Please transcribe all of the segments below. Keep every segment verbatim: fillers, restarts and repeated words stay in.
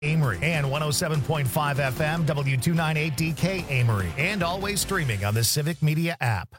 Amory and one oh seven point five F M, W two ninety-eight D K Amory, and always streaming on the Civic Media app.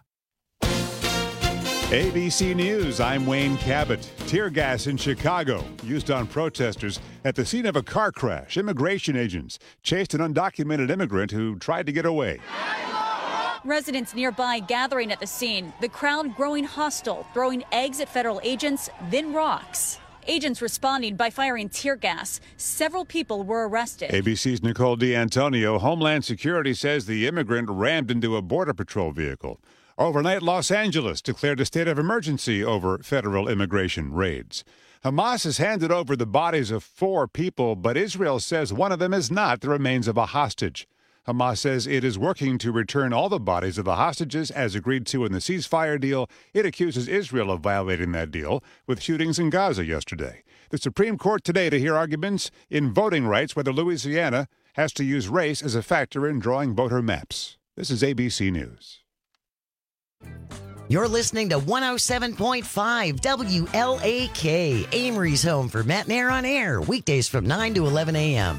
A B C News, I'm Wayne Cabot. Tear gas in Chicago used on protesters at the scene of a car crash. Immigration agents chased an undocumented immigrant who tried to get away. Residents nearby gathering at the scene, the crowd growing hostile, throwing eggs at federal agents, then rocks. Agents responding by firing tear gas. Several people were arrested. A B C's Nicole D'Antonio. Homeland Security says the immigrant rammed into a Border Patrol vehicle. Overnight, Los Angeles declared a state of emergency over federal immigration raids. Hamas has handed over the bodies of four people, but Israel says one of them is not the remains of a hostage. Hamas says it is working to return all the bodies of the hostages as agreed to in the ceasefire deal. It accuses Israel of violating that deal with shootings in Gaza yesterday. The Supreme Court today to hear arguments in voting rights whether Louisiana has to use race as a factor in drawing voter maps. This is A B C News. You're listening to one oh seven point five W L A K, Amory's home for Matt and Air on Air, weekdays from nine to eleven a.m.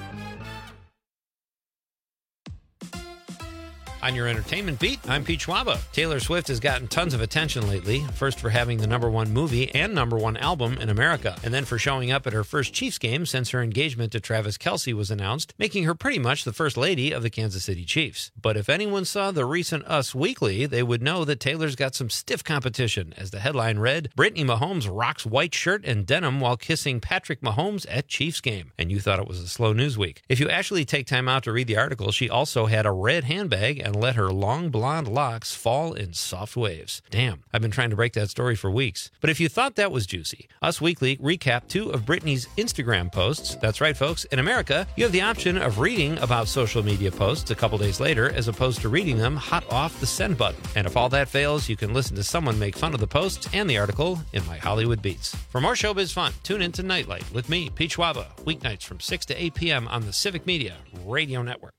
On your entertainment beat, I'm Pete Schwaba. Taylor Swift has gotten tons of attention lately, first for having the number one movie and number one album in America, and then for showing up at her first Chiefs game since her engagement to Travis Kelce was announced, making her pretty much the first lady of the Kansas City Chiefs. But if anyone saw the recent Us Weekly, they would know that Taylor's got some stiff competition, as the headline read, Brittany Mahomes rocks white shirt and denim while kissing Patrick Mahomes at Chiefs game. And you thought it was a slow news week. If you actually take time out to read the article, she also had a red handbag and let her long blonde locks fall in soft waves. Damn, I've been trying to break that story for weeks. But if you thought that was juicy, Us Weekly recapped two of Britney's Instagram posts. That's right, folks. In America, you have the option of reading about social media posts a couple days later as opposed to reading them hot off the send button. And if all that fails, you can listen to someone make fun of the posts and the article in my Hollywood Beats. For more showbiz fun, tune in to Nightlight with me, Pete Schwaba, weeknights from six to eight p.m. on the Civic Media Radio Network.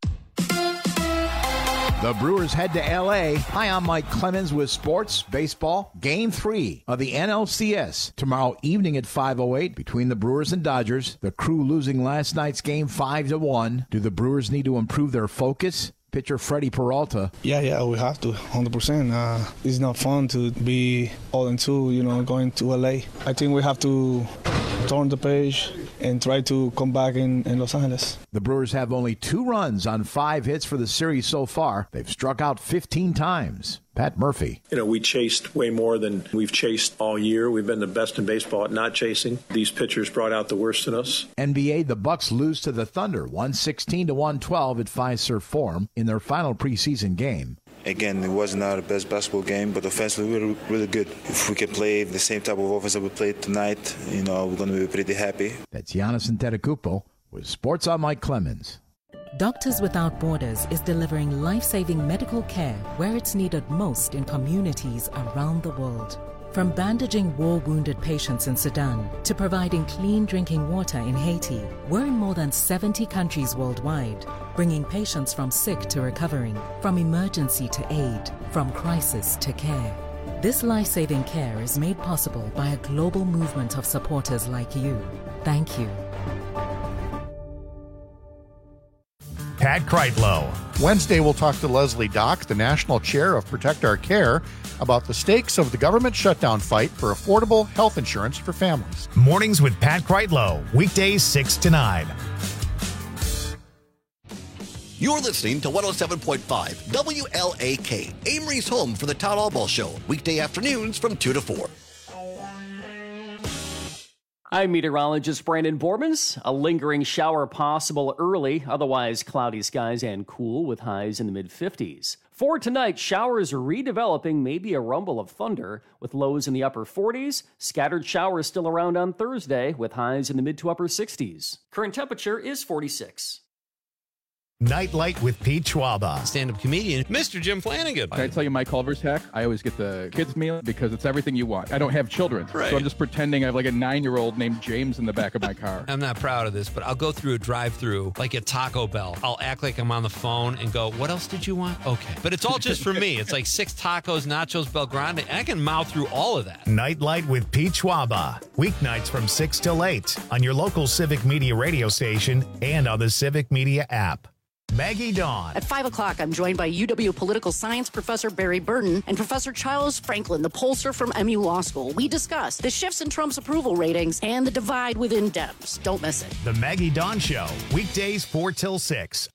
The Brewers head to L A. Hi, I'm Mike Clemens with Sports Baseball. Game three of the N L C S tomorrow evening at five oh eight between the Brewers and Dodgers. The Crew losing last night's game five to one. Do the Brewers need to improve their focus? Pitcher Freddie Peralta. Yeah, yeah, we have to, one hundred percent. Uh, it's not fun to be all in two, you know, going to L A. I think we have to turn the page and try to come back in, in Los Angeles. The Brewers have only two runs on five hits for the series so far. They've struck out fifteen times. Pat Murphy. You know, we chased way more than we've chased all year. We've been the best in baseball at not chasing. These pitchers brought out the worst in us. N B A, the Bucks lose to the Thunder, one sixteen to one twelve at Fiserv Forum in their final preseason game. Again, it wasn't our best basketball game, but offensively we were really good. If we can play the same type of offense that we played tonight, you know, we're going to be pretty happy. That's Giannis Antetokounmpo with Sports on Mike Clemens. Doctors Without Borders is delivering life-saving medical care where it's needed most in communities around the world. From bandaging war-wounded patients in Sudan to providing clean drinking water in Haiti, we're in more than seventy countries worldwide, bringing patients from sick to recovering, from emergency to aid, from crisis to care. This life-saving care is made possible by a global movement of supporters like you. Thank you. Pat Kreitlow. Wednesday, we'll talk to Leslie Dock, the National Chair of Protect Our Care, about the stakes of the government shutdown fight for affordable health insurance for families. Mornings with Pat Kreitlow, weekdays six to nine. You're listening to one oh seven point five W L A K, Amory's home for the Todd Albaugh Show, weekday afternoons from two to four. I'm meteorologist Brandon Bormans. A lingering shower possible early, otherwise cloudy skies and cool with highs in the mid-fifties. For tonight, showers redeveloping, maybe a rumble of thunder with lows in the upper forties. Scattered showers still around on Thursday with highs in the mid to upper sixties. Current temperature is forty-six. Nightlight with Pete Schwaba. Stand-up comedian, Mister Jim Flanagan. Can I tell you my Culver's hack? I always get the kids meal because it's everything you want. I don't have children, Right. so I'm just pretending I have like a nine-year-old named James in the back of my car. I'm not proud of this, but I'll go through a drive-through like at Taco Bell. I'll act like I'm on the phone and go, what else did you want? Okay. But it's all just for me. It's like six tacos, nachos, Bel Grande. And I can mouth through all of that. Nightlight with Pete Schwaba. Weeknights from six till eight on your local Civic Media radio station and on the Civic Media app. Maggie Dawn. At five o'clock, I'm joined by U W political science professor Barry Burton and Professor Charles Franklin, the pollster from M U Law School. We discuss the shifts in Trump's approval ratings and the divide within Dems. Don't miss it. The Maggie Dawn Show. Weekdays four till six.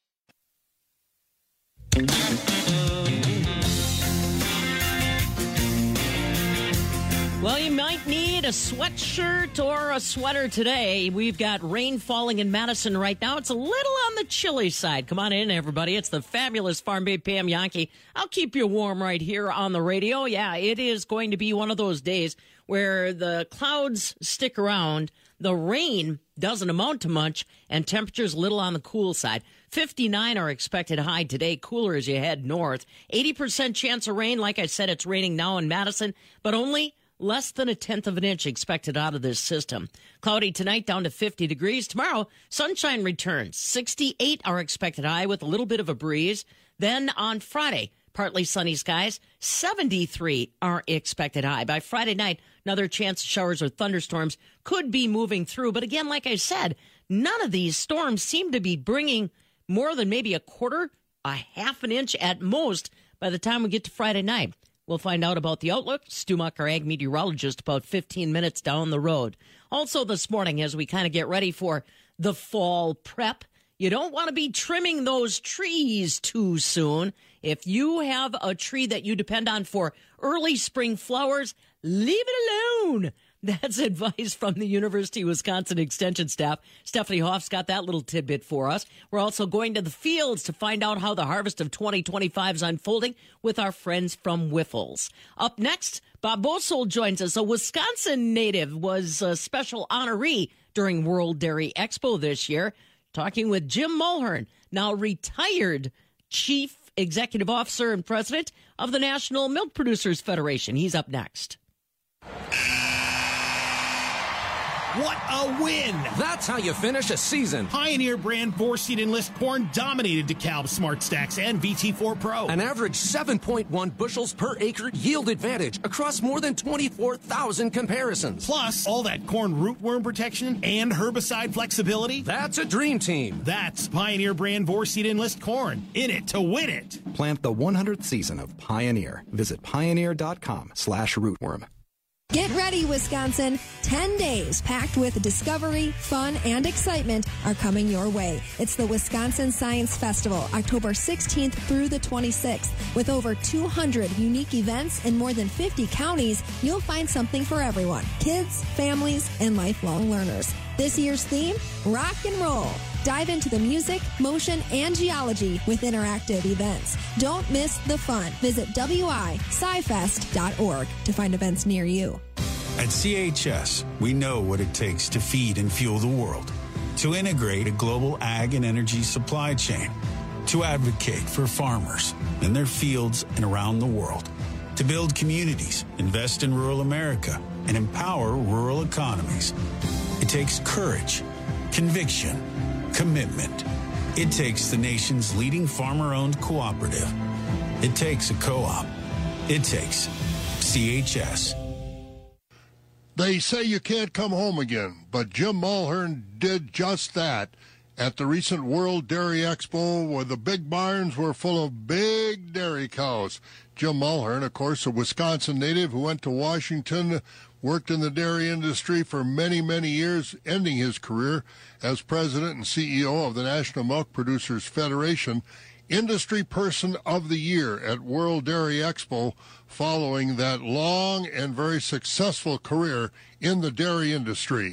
Well, you might need a sweatshirt or a sweater today. We've got rain falling in Madison right now. It's a little on the chilly side. Come on in, everybody. It's the fabulous Farm Babe Pam Yankee. I'll keep you warm right here on the radio. Yeah, it is going to be one of those days where the clouds stick around, the rain doesn't amount to much, and temperatures a little on the cool side. fifty-nine are expected high today, cooler as you head north. eighty percent chance of rain. Like I said, it's raining now in Madison, but only less than a tenth of an inch expected out of this system. Cloudy tonight, down to fifty degrees. Tomorrow, sunshine returns. sixty-eight are expected high with a little bit of a breeze. Then on Friday, partly sunny skies. seventy-three are expected high. By Friday night, another chance of showers or thunderstorms could be moving through. But again, like I said, none of these storms seem to be bringing more than maybe a quarter, a half an inch at most by the time we get to Friday night. We'll find out about the outlook. Stu Muck, our ag meteorologist, about fifteen minutes down the road. Also this morning, as we kind of get ready for the fall prep, you don't want to be trimming those trees too soon. If you have a tree that you depend on for early spring flowers, leave it alone. That's advice from the University of Wisconsin Extension staff. Stephanie Hoff's got that little tidbit for us. We're also going to the fields to find out how the harvest of twenty twenty-five is unfolding with our friends from Whiffles. Up next, Bob Bosold joins us. A Wisconsin native was a special honoree during World Dairy Expo this year. Talking with Jim Mulhern, now retired Chief Executive Officer and President of the National Milk Producers Federation. He's up next. What a win! That's how you finish a season. Pioneer brand four-seed Enlist corn dominated DeKalb Smart Stacks and V T four Pro. An average seven point one bushels per acre yield advantage across more than twenty-four thousand comparisons. Plus, all that corn rootworm protection and herbicide flexibility. That's a dream team. That's Pioneer brand four-seed Enlist corn. In it to win it. Plant the one hundredth season of Pioneer. Visit pioneer.com slash rootworm. Get ready, Wisconsin. Ten days packed with discovery, fun, and excitement are coming your way. It's the Wisconsin Science Festival, October sixteenth through the twenty-sixth. With over two hundred unique events in more than fifty counties, you'll find something for everyone. Kids, families, and lifelong learners. This year's theme, rock and roll. Dive into the music, motion, and geology with interactive events. Don't miss the fun. Visit w i sci fest dot org to find events near you. At C H S, we know what it takes to feed and fuel the world, to integrate a global ag and energy supply chain, to advocate for farmers in their fields and around the world, to build communities, invest in rural America, and empower rural economies. It takes courage, conviction, commitment. It takes the nation's leading farmer-owned cooperative. It takes a co-op. It takes C H S. They say you can't come home again, but Jim Mulhern did just that at the recent World Dairy Expo, where the big barns were full of big dairy cows. Jim Mulhern, of course, a Wisconsin native who went to Washington, worked in the dairy industry for many, many years, ending his career as president and C E O of the National Milk Producers Federation, Industry Person of the Year at World Dairy Expo, following that long and very successful career in the dairy industry.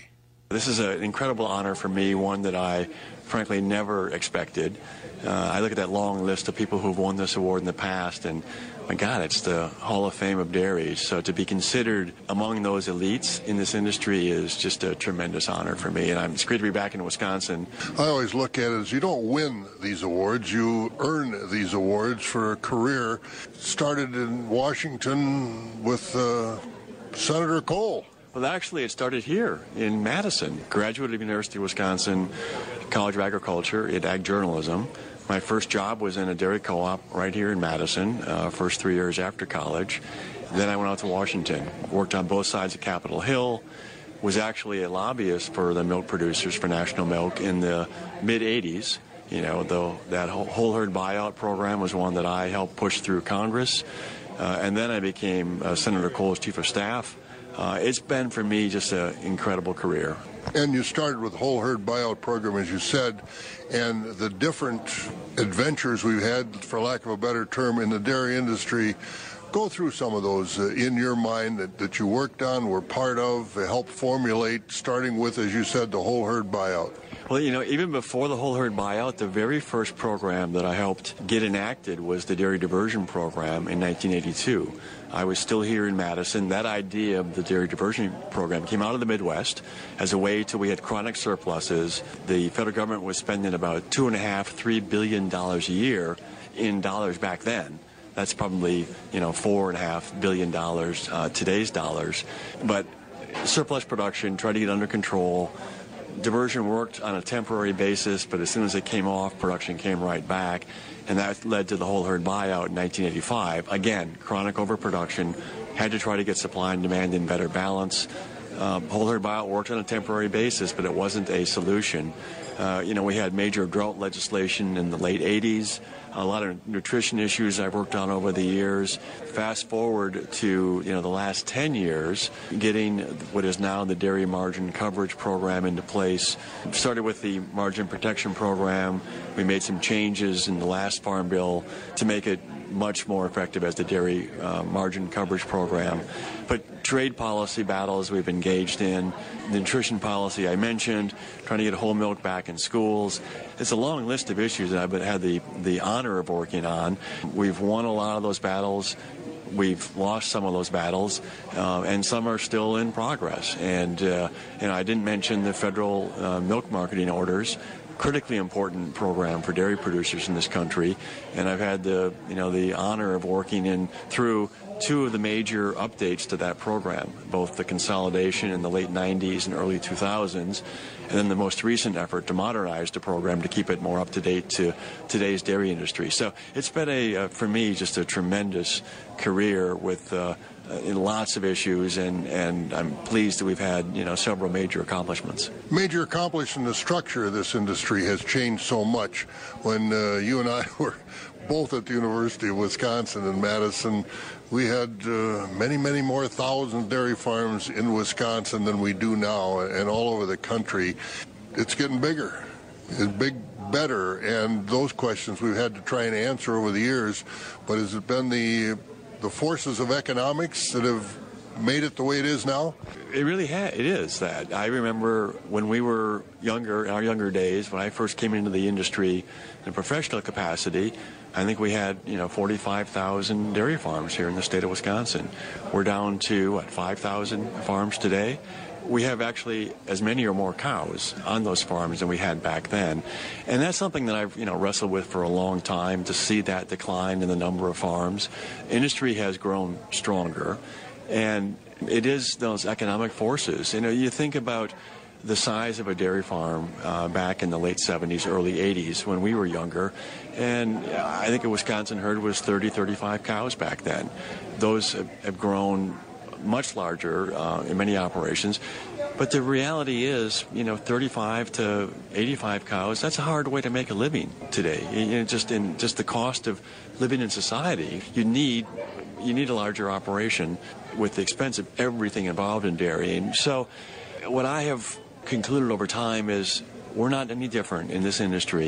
This is an incredible honor for me, one that I frankly never expected. Uh, I look at that long list of people who've won this award in the past, and my God, it's the Hall of Fame of dairies. So to be considered among those elites in this industry is just a tremendous honor for me, and I'm, it's great to be back in Wisconsin. I always look at it as you don't win these awards, you earn these awards for a career. Started in Washington with uh, Senator Cole. Well, actually, it started here in Madison. Graduated of the University of Wisconsin College of Agriculture in ag journalism. My first job was in a dairy co-op right here in Madison, uh, first three years after college. Then I went out to Washington, worked on both sides of Capitol Hill, was actually a lobbyist for the milk producers for National Milk in the mid eighties. You know, though that whole herd buyout program was one that I helped push through Congress. Uh, and then I became uh, Senator Cole's chief of staff. Uh, it's been, for me, just an incredible career. And you started with the whole herd buyout program, as you said, and the different adventures we've had, for lack of a better term, in the dairy industry. Go through some of those uh, in your mind that, that you worked on, were part of, helped formulate, starting with, as you said, the whole herd buyout. Well, you know, even before the whole herd buyout, the very first program that I helped get enacted was the dairy diversion program in nineteen eighty-two. I was still here in Madison. That idea of the dairy diversion program came out of the Midwest as a way to, we had chronic surpluses. The federal government was spending about two and a half, three billion dollars a year in dollars back then. That's probably, you know, four and a half billion dollars uh, today's dollars. But surplus production, try to get under control. Diversion worked on a temporary basis, but as soon as it came off, production came right back, and that led to the whole herd buyout in nineteen eighty-five. Again, chronic overproduction, had to try to get supply and demand in better balance. Uh, whole herd buyout worked on a temporary basis, but it wasn't a solution. Uh, you know, we had major drought legislation in the late eighties, a lot of nutrition issues I've worked on over the years. Fast forward to, you know, the last ten years, getting what is now the Dairy Margin Coverage Program into place. Started with the Margin Protection Program. We made some changes in the last Farm Bill to make it much more effective as the Dairy uh, Margin Coverage Program. But trade policy battles we've engaged in, the nutrition policy I mentioned, trying to get whole milk back in schools. It's a long list of issues that I've had the, the honor of working on. We've won a lot of those battles. We've lost some of those battles, uh, and some are still in progress. And, uh, and I didn't mention the federal uh, milk marketing orders. Critically important program for dairy producers in this country, and I've had the you know the honor of working in through two of the major updates to that program, both the consolidation in the late nineties and early two thousands, and then the most recent effort to modernize the program to keep it more up to date to today's dairy industry. So it's been a uh, for me just a tremendous career with uh, in lots of issues, and, and I'm pleased that we've had, you know, several major accomplishments. Major accomplishment, the structure of this industry has changed so much. When uh, you and I were both at the University of Wisconsin in Madison, we had uh, many, many more thousand dairy farms in Wisconsin than we do now, and all over the country. It's getting bigger. It's big, better, and those questions we've had to try and answer over the years, but has it been the the forces of economics that have made it the way it is now? It really has. It is that. I remember when we were younger, in our younger days, when I first came into the industry in a professional capacity, I think we had, you know, forty-five thousand dairy farms here in the state of Wisconsin. We're down to, what, five thousand farms today? We have actually as many or more cows on those farms than we had back then. And that's something that I've, you know, wrestled with for a long time, to see that decline in the number of farms. Industry has grown stronger, and it is those economic forces. You know, you think about the size of a dairy farm uh, back in the late seventies, early eighties when we were younger, and I think a Wisconsin herd was thirty, thirty-five cows back then. Those have, have grown much larger uh, in many operations, but the reality is, you know, thirty-five to eighty-five cows, that's a hard way to make a living today. You know, just in just the cost of living in society, you need you need a larger operation with the expense of everything involved in dairy. And so what I have concluded over time is we're not any different in this industry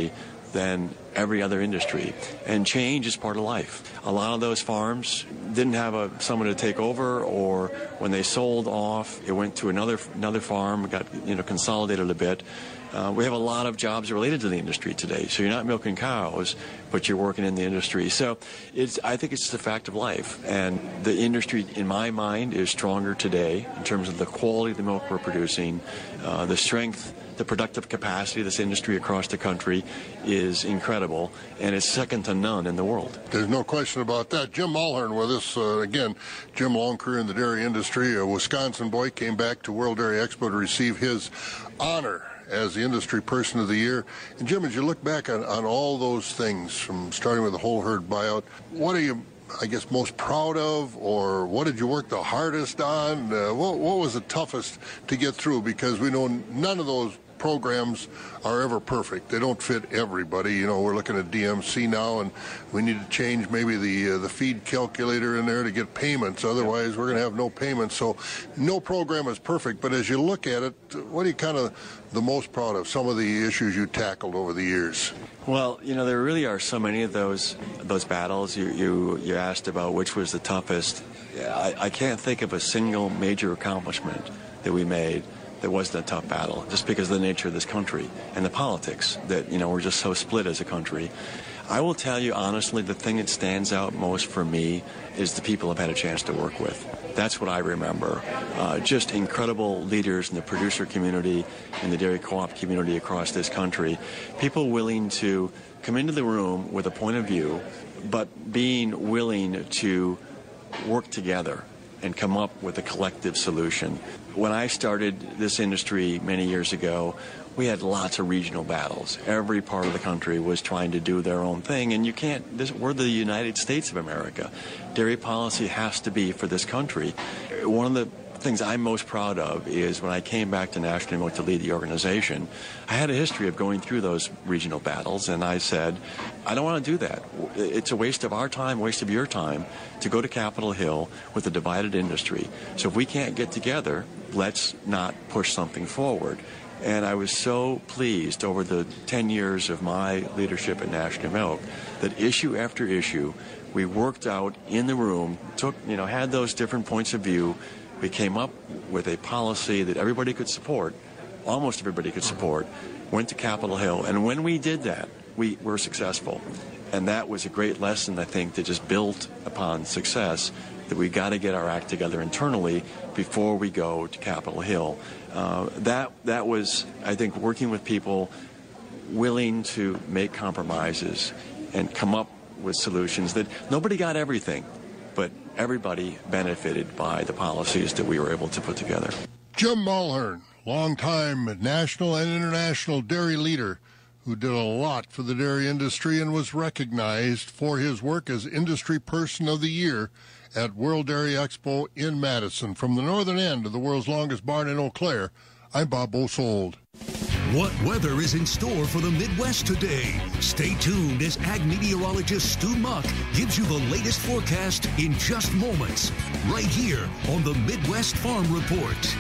than every other industry. And change is part of life. A lot of those farms didn't have a, someone to take over, or when they sold off, it went to another another farm, got you know consolidated a bit. Uh, we have a lot of jobs related to the industry today. So you're not milking cows, but you're working in the industry. So it's, I think it's the fact of life. And the industry, in my mind, is stronger today in terms of the quality of the milk we're producing, uh, the strength, the productive capacity of this industry across the country is incredible, and it's second to none in the world. There's no question about that. Jim Mulhern with us uh, again. Jim, long career in the dairy industry. A Wisconsin boy, came back to World Dairy Expo to receive his honor as the industry person of the year. And Jim, as you look back on, on all those things, from starting with the whole herd buyout, what are you, I guess, most proud of, or what did you work the hardest on? Uh, what, what was the toughest to get through? Because we know none of those programs are ever perfect. They don't fit everybody. You know, we're looking at D M C now, and we need to change maybe the uh, the feed calculator in there to get payments. Otherwise, we're going to have no payments. So no program is perfect. But as you look at it, what are you kind of the most proud of? Some of the issues you tackled over the years. Well, you know, there really are so many of those those battles. You you, you asked about which was the toughest. I, I can't think of a single major accomplishment that we made that wasn't a tough battle, just because of the nature of this country and the politics that, you know, we're just so split as a country. I will tell you honestly, the thing that stands out most for me is the people I've had a chance to work with. That's what I remember. Uh, just incredible leaders in the producer community, in the dairy co-op community across this country. People willing to come into the room with a point of view, but being willing to work together and come up with a collective solution. When I started this industry many years ago, we had lots of regional battles. Every part of the country was trying to do their own thing, and you can't, this, we're the United States of America. Dairy policy has to be for this country. One of the things I'm most proud of is when I came back to National Milk to lead the organization, I had a history of going through those regional battles, and I said, I don't want to do that. It's a waste of our time, waste of your time to go to Capitol Hill with a divided industry. So if we can't get together, let's not push something forward. And I was so pleased over the ten years of my leadership at National Milk that issue after issue, we worked out in the room, took, you know, had those different points of view. We came up with a policy that everybody could support, almost everybody could support, went to Capitol Hill. And when we did that, we were successful. And that was a great lesson, I think, that just built upon success, that we got to get our act together internally before we go to Capitol Hill. Uh, that, that was, I think, working with people willing to make compromises and come up with solutions that nobody got everything, but everybody benefited by the policies that we were able to put together. Jim Mulhern, longtime national and international dairy leader who did a lot for the dairy industry and was recognized for his work as Industry Person of the Year at World Dairy Expo in Madison. From the northern end of the world's longest barn in Eau Claire, I'm Bob Bosold. What weather is in store for the Midwest today? Stay tuned as ag meteorologist Stu Muck gives you the latest forecast in just moments, right here on the Midwest Farm Report.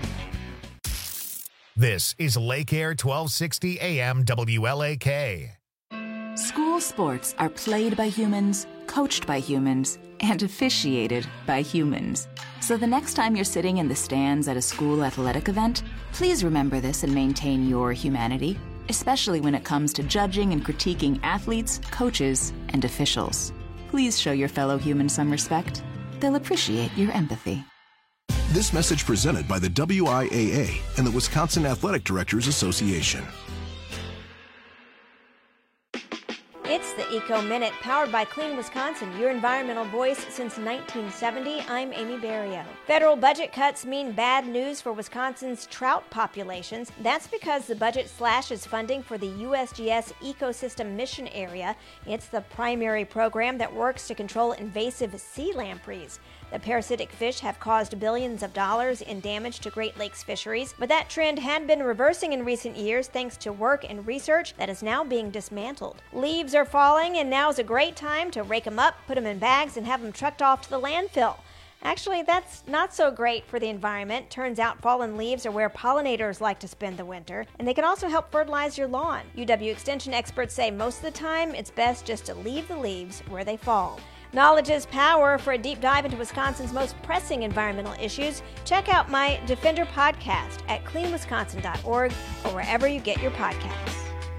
This is Lake Air twelve sixty A M W L A K. School sports are played by humans, coached by humans, and officiated by humans. So the next time you're sitting in the stands at a school athletic event, please remember this and maintain your humanity, especially when it comes to judging and critiquing athletes, coaches, and officials. Please show your fellow humans some respect. They'll appreciate your empathy. This message presented by the W I A A and the Wisconsin Athletic Directors Association. It's the Eco Minute, powered by Clean Wisconsin, your environmental voice since nineteen seventy. I'm Amy Barrio. Federal budget cuts mean bad news for Wisconsin's trout populations. That's because the budget slashes funding for the U S G S Ecosystem Mission Area. It's the primary program that works to control invasive sea lampreys. The parasitic fish have caused billions of dollars in damage to Great Lakes fisheries, but that trend had been reversing in recent years thanks to work and research that is now being dismantled. Leaves are falling, and now is a great time to rake them up, put them in bags, and have them trucked off to the landfill. Actually, that's not so great for the environment. Turns out fallen leaves are where pollinators like to spend the winter, and they can also help fertilize your lawn. U W Extension experts say most of the time it's best just to leave the leaves where they fall. Knowledge is power. For a deep dive into Wisconsin's most pressing environmental issues, check out my Defender podcast at clean wisconsin dot org or wherever you get your podcasts.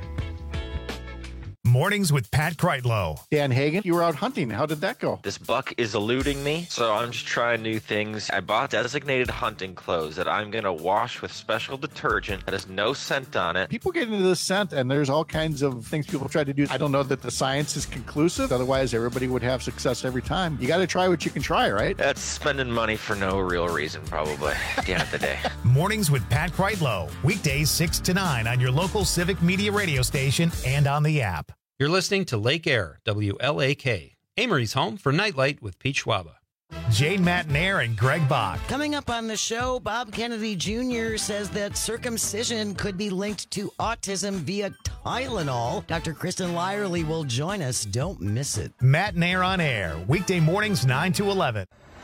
Mornings with Pat Kreitlow. Dan Hagen, you were out hunting. How did that go? This buck is eluding me, so I'm just trying new things. I bought designated hunting clothes that I'm going to wash with special detergent that has no scent on it. People get into this scent, and there's all kinds of things people try to do. I don't know that the science is conclusive. Otherwise, everybody would have success every time. You got to try what you can try, right? That's spending money for no real reason, probably, at the end of the day. Mornings with Pat Kreitlow. Weekdays six to nine on your local Civic Media radio station and on the app. You're listening to Lake Air, W L A K, Amory's home for Nightlight with Pete Schwaba. Jane Matnair and Greg Bach. Coming up on the show, Bob Kennedy Junior says that circumcision could be linked to autism via Tylenol. Doctor Kristen Lyerly will join us. Don't miss it. Matnair on air, weekday mornings nine to eleven.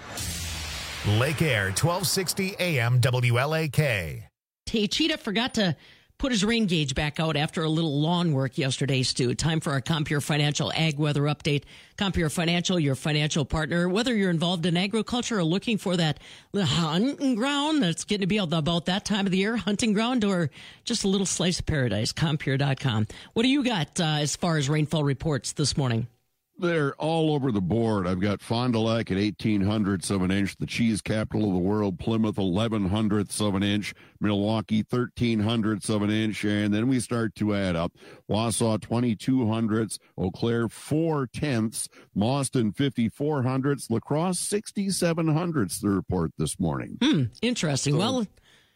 Lake Air, twelve sixty A M W L A K. Hey, Cheetah forgot to put his rain gauge back out after a little lawn work yesterday, Stu. Time for our Compure Financial Ag Weather Update. Compure Financial, your financial partner. Whether you're involved in agriculture or looking for that hunting ground that's getting to be about that time of the year, hunting ground, or just a little slice of paradise, Compure dot com. What do you got uh, as far as rainfall reports this morning? They're all over the board. I've got Fond du Lac at eighteen hundredths of an inch, the cheese capital of the world, Plymouth eleven hundredths of an inch, Milwaukee thirteen hundredths of an inch, and then we start to add up. Wausau twenty-two hundredths, Eau Claire four tenths, Mauston fifty-four hundredths, La Crosse sixty-seven hundredths, the report this morning. Hmm, interesting. So, well,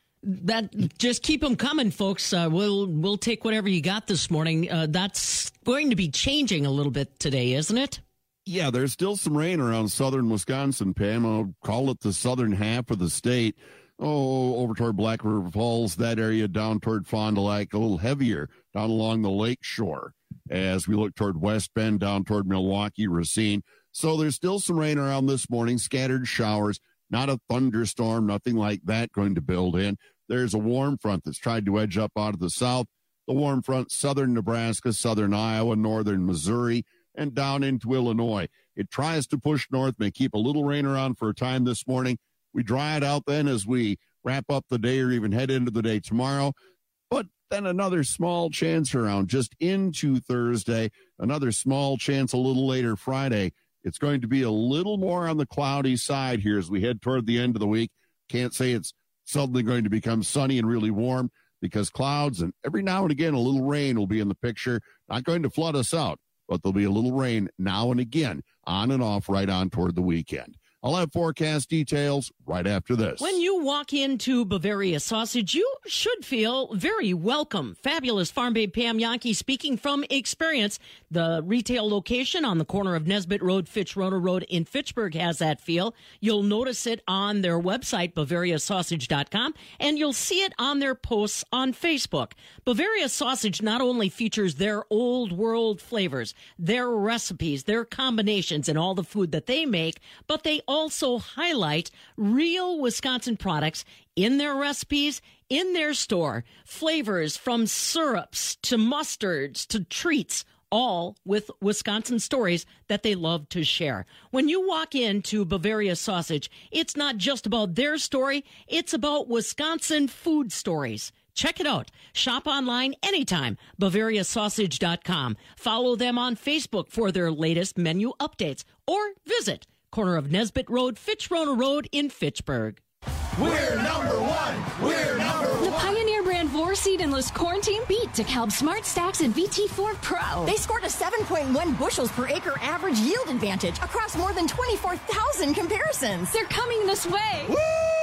that just keep them coming, folks. Uh, we'll we'll take whatever you got this morning. Uh, that's going to be changing a little bit today, isn't it? Yeah, there's still some rain around southern Wisconsin, Pam. I'll call it the southern half of the state. Oh, over toward Black River Falls, that area down toward Fond du Lac, a little heavier down along the lake shore as we look toward West Bend, down toward Milwaukee, Racine. So there's still some rain around this morning, scattered showers. Not a thunderstorm, nothing like that going to build in. There's a warm front that's tried to edge up out of the south. The warm front, southern Nebraska, southern Iowa, northern Missouri, and down into Illinois. It tries to push north, may keep a little rain around for a time this morning. We dry it out then as we wrap up the day or even head into the day tomorrow. But then another small chance around just into Thursday, another small chance a little later Friday. It's going to be a little more on the cloudy side here as we head toward the end of the week. Can't say it's suddenly going to become sunny and really warm because clouds and every now and again a little rain will be in the picture. Not going to flood us out, but there'll be a little rain now and again on and off right on toward the weekend. I'll have forecast details right after this. When you walk into Bavaria Sausage, you should feel very welcome. Fabulous Farm Babe Pam Yankee speaking from experience. The retail location on the corner of Nesbitt Road, Fitch-Roner Road in Fitchburg has that feel. You'll notice it on their website, Bavaria Sausage dot com, and you'll see it on their posts on Facebook. Bavaria Sausage not only features their old world flavors, their recipes, their combinations, and all the food that they make, but they also highlight real Wisconsin products in their recipes, in their store. Flavors from syrups to mustards to treats, all with Wisconsin stories that they love to share. When you walk into Bavaria Sausage, it's not just about their story, it's about Wisconsin food stories. Check it out. Shop online anytime, Bavaria Sausage dot com. Follow them on Facebook for their latest menu updates, or visit corner of Nesbitt Road, Fitch-Roner Road in Fitchburg. We're number one. We're number one. The Pioneer brand four seed Enlist corn team beat DeKalb Smart Stacks and V T four Pro. They scored a seven point one bushels per acre average yield advantage across more than twenty-four thousand comparisons. They're coming this way. Woo!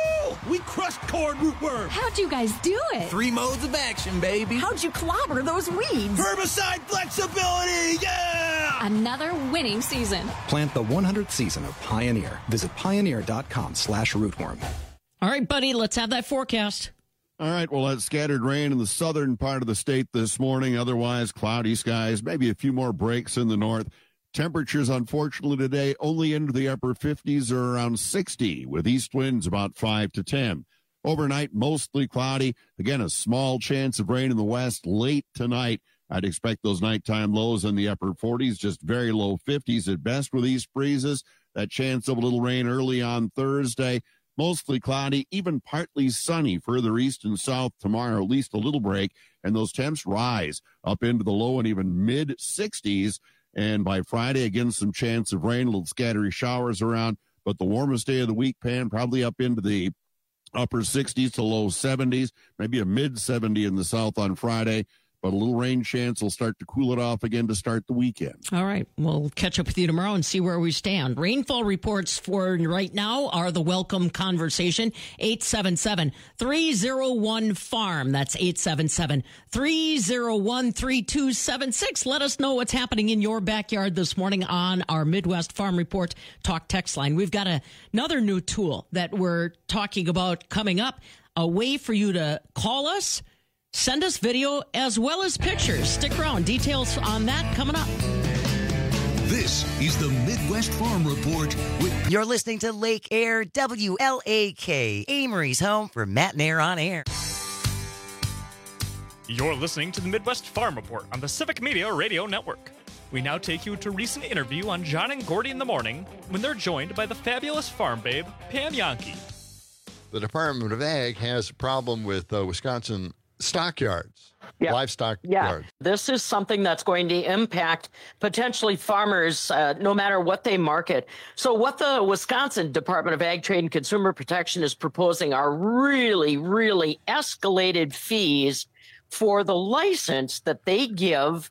We crushed corn rootworm. How'd you guys do it? Three modes of action, baby. How'd you clobber those weeds? Herbicide flexibility, yeah! Another winning season. Plant the one hundredth season of Pioneer. Visit pioneer dot com slash rootworm. All right, buddy, let's have that forecast. All right, well, that scattered rain in the southern part of the state this morning. Otherwise, cloudy skies, maybe a few more breaks in the north. Temperatures, unfortunately, today only into the upper fifties or around sixty, with east winds about five to ten. Overnight, mostly cloudy. Again, a small chance of rain in the west late tonight. I'd expect those nighttime lows in the upper forties, just very low fifties at best with east breezes. That chance of a little rain early on Thursday. Mostly cloudy, even partly sunny further east and south tomorrow, at least a little break. And those temps rise up into the low and even mid sixties. And by Friday, again, some chance of rain, little scattery showers around. But the warmest day of the week, Pan, probably up into the upper sixties to low seventies, maybe a mid seventy in the south on Friday. But a little rain chance will start to cool it off again to start the weekend. All right. We'll catch up with you tomorrow and see where we stand. Rainfall reports for right now are the welcome conversation. eight seven seven, three oh one, farm. That's eight seven seven, three oh one, three two seven six. Let us know what's happening in your backyard this morning on our Midwest Farm Report Talk text line. We've got a, another new tool that we're talking about coming up, a way for you to call us, send us video as well as pictures. Stick around. Details on that coming up. This is the Midwest Farm Report with... You're listening to Lake Air W L A K, Amory's home for Matt and Air on Air. You're listening to the Midwest Farm Report on the Civic Media Radio Network. We now take you to a recent interview on John and Gordy in the Morning when they're joined by the fabulous farm babe, Pam Jahnke. The Department of Ag has a problem with uh, Wisconsin stockyards, yeah. livestock yeah. yards. This is something that's going to impact potentially farmers uh, no matter what they market. So what the Wisconsin Department of Ag, Trade, and Consumer Protection is proposing are really, really escalated fees for the license that they give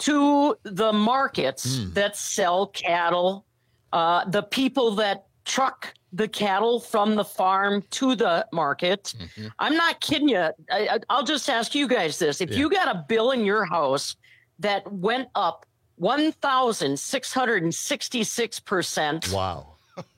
to the markets mm. that sell cattle, uh, the people that truck the cattle from the farm to the market. Mm-hmm. I'm not kidding you. I, I'll just ask you guys this. If yeah. you got a bill in your house that went up one thousand six hundred sixty-six percent. Wow.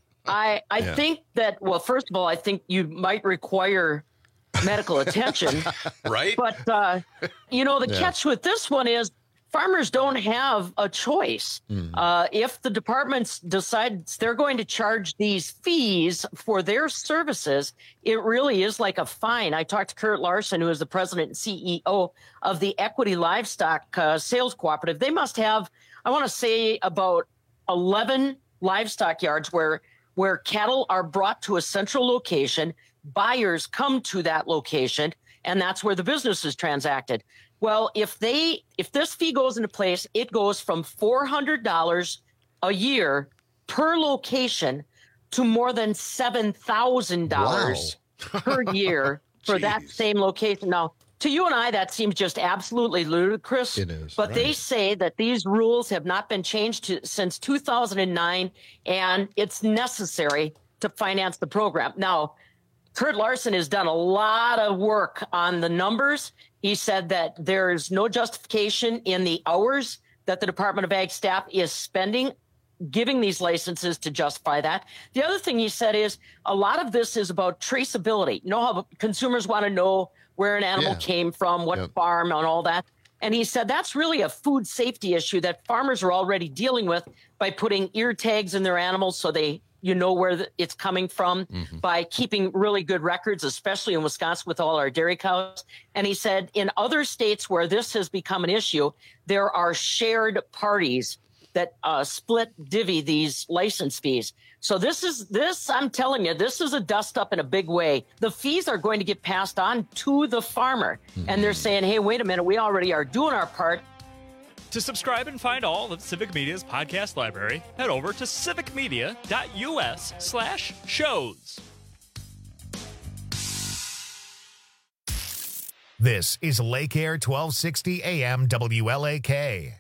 I, I yeah. think that, well, first of all, I think you might require medical attention. Right. But, uh, you know, the yeah. catch with this one is farmers don't have a choice. Mm. Uh, if the departments decides they're going to charge these fees for their services, it really is like a fine. I talked to Kurt Larson, who is the president and C E O of the Equity Livestock uh, Sales Cooperative. They must have, I want to say, about eleven livestock yards where where cattle are brought to a central location. Buyers come to that location, and that's where the business is transacted. Well, if they if this fee goes into place, it goes from four hundred dollars a year per location to more than seven thousand dollars wow. per year for that same location. Now, to you and I, that seems just absolutely ludicrous. It is. But right. they say that these rules have not been changed to, since two thousand nine, and it's necessary to finance the program. Now, Kurt Larson has done a lot of work on the numbers. He said that there's no justification in the hours that the Department of Ag staff is spending giving these licenses to justify that. The other thing he said is a lot of this is about traceability. You know how consumers want to know where an animal yeah. came from, what yep. farm, and all that. And he said that's really a food safety issue that farmers are already dealing with by putting ear tags in their animals so they you know where the, it's coming from mm-hmm. by keeping really good records, especially in Wisconsin with all our dairy cows. And he said in other states where this has become an issue, there are shared parties that uh, split divvy these license fees. So this is this, I'm telling you, this is a dust up in a big way. The fees are going to get passed on to the farmer. Mm-hmm. And they're saying, hey, wait a minute, we already are doing our part. To subscribe and find all of Civic Media's podcast library, head over to civicmedia.us slash shows. This is Lake Air twelve sixty A M W L A K.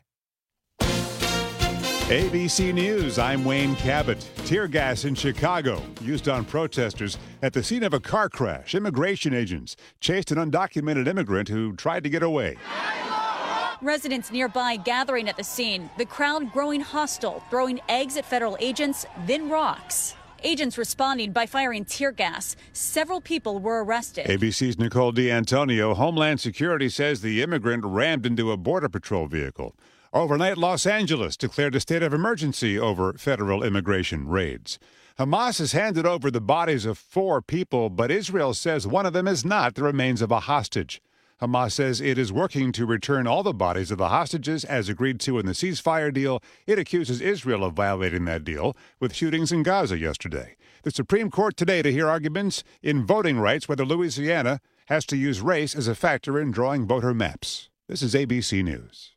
A B C News, I'm Wayne Cabot. Tear gas in Chicago used on protesters at the scene of a car crash. Immigration agents chased an undocumented immigrant who tried to get away. Residents nearby gathering at the scene, the crowd growing hostile, throwing eggs at federal agents, then rocks. Agents responding by firing tear gas. Several people were arrested. A B C's Nicole D'Antonio. Homeland Security says the immigrant rammed into a Border Patrol vehicle. Overnight, Los Angeles declared a state of emergency over federal immigration raids. Hamas has handed over the bodies of four people, but Israel says one of them is not the remains of a hostage. Hamas says it is working to return all the bodies of the hostages as agreed to in the ceasefire deal. It accuses Israel of violating that deal with shootings in Gaza yesterday. The Supreme Court today to hear arguments in voting rights whether Louisiana has to use race as a factor in drawing voter maps. This is A B C News.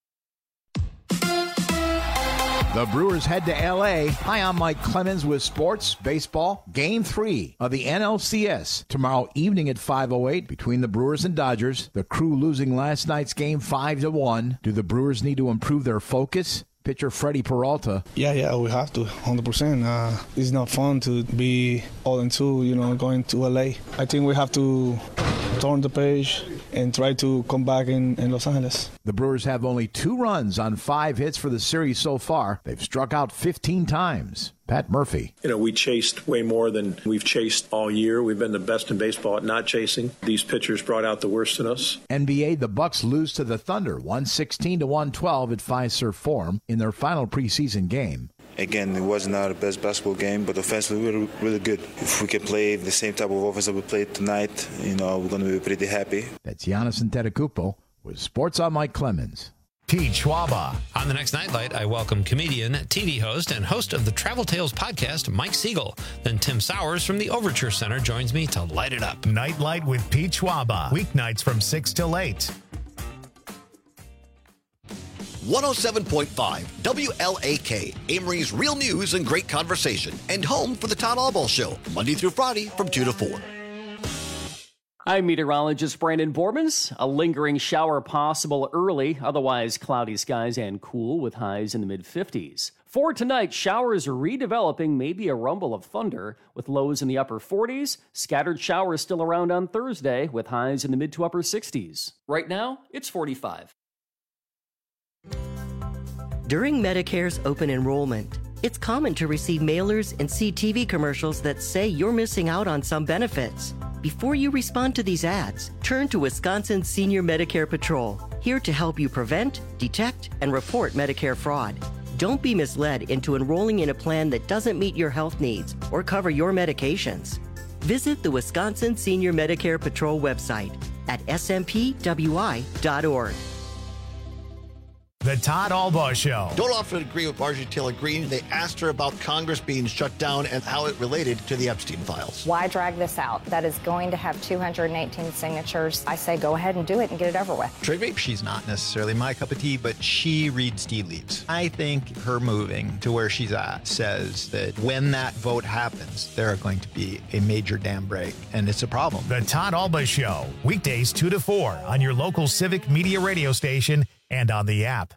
The Brewers head to L A. Hi, I'm Mike Clemens with Sports Baseball. Game three of the N L C S tomorrow evening at five oh eight between the Brewers and Dodgers. The Crew losing last night's game five to one. Do the Brewers need to improve their focus? Pitcher Freddie Peralta. Yeah, yeah, we have to, one hundred percent. Uh, it's not fun to be oh and two, you know, going to L A. I think we have to turn the page and try to come back in, in Los Angeles. The Brewers have only two runs on five hits for the series so far. They've struck out fifteen times. Pat Murphy. You know, we chased way more than we've chased all year. We've been the best in baseball at not chasing. These pitchers brought out the worst in us. N B A, the Bucks lose to the Thunder, one sixteen to one twelve at Fiserv Forum in their final preseason game. Again, it was not the best basketball game, but offensively we were really good. If we can play the same type of offense that we played tonight, you know, we're going to be pretty happy. That's Giannis Antetokounmpo with Sports on Mike Clemens. Pete Schwaba. On the next Nightlight, I welcome comedian, T V host, and host of the Travel Tales podcast, Mike Siegel. Then Tim Sowers from the Overture Center joins me to light it up. Nightlight with Pete Schwaba. Weeknights from six till eight. one oh seven point five W L A K, Amory's real news and great conversation, and home for the Todd Albaugh Show, Monday through Friday from two to four. I'm meteorologist Brandon Bormans. A lingering shower possible early, otherwise cloudy skies and cool with highs in the mid-fifties. For tonight, showers are redeveloping, maybe a rumble of thunder, with lows in the upper forties. Scattered showers still around on Thursday, with highs in the mid to upper sixties. Right now, it's forty-five. During Medicare's open enrollment, it's common to receive mailers and see T V commercials that say you're missing out on some benefits. Before you respond to these ads, turn to Wisconsin Senior Medicare Patrol, here to help you prevent, detect, and report Medicare fraud. Don't be misled into enrolling in a plan that doesn't meet your health needs or cover your medications. Visit the Wisconsin Senior Medicare Patrol website at s m p w i dot org. The Todd Albaugh Show. Don't often agree with Marjorie Taylor Greene. They asked her about Congress being shut down and how it related to the Epstein files. Why drag this out? That is going to have two hundred eighteen signatures. I say go ahead and do it and get it over with. Trade me? She's not necessarily my cup of tea, but she reads tea leaves. I think her moving to where she's at says that when that vote happens, there are going to be a major dam break, and it's a problem. The Todd Albaugh Show. Weekdays two to four on your local Civic Media radio station and on the app.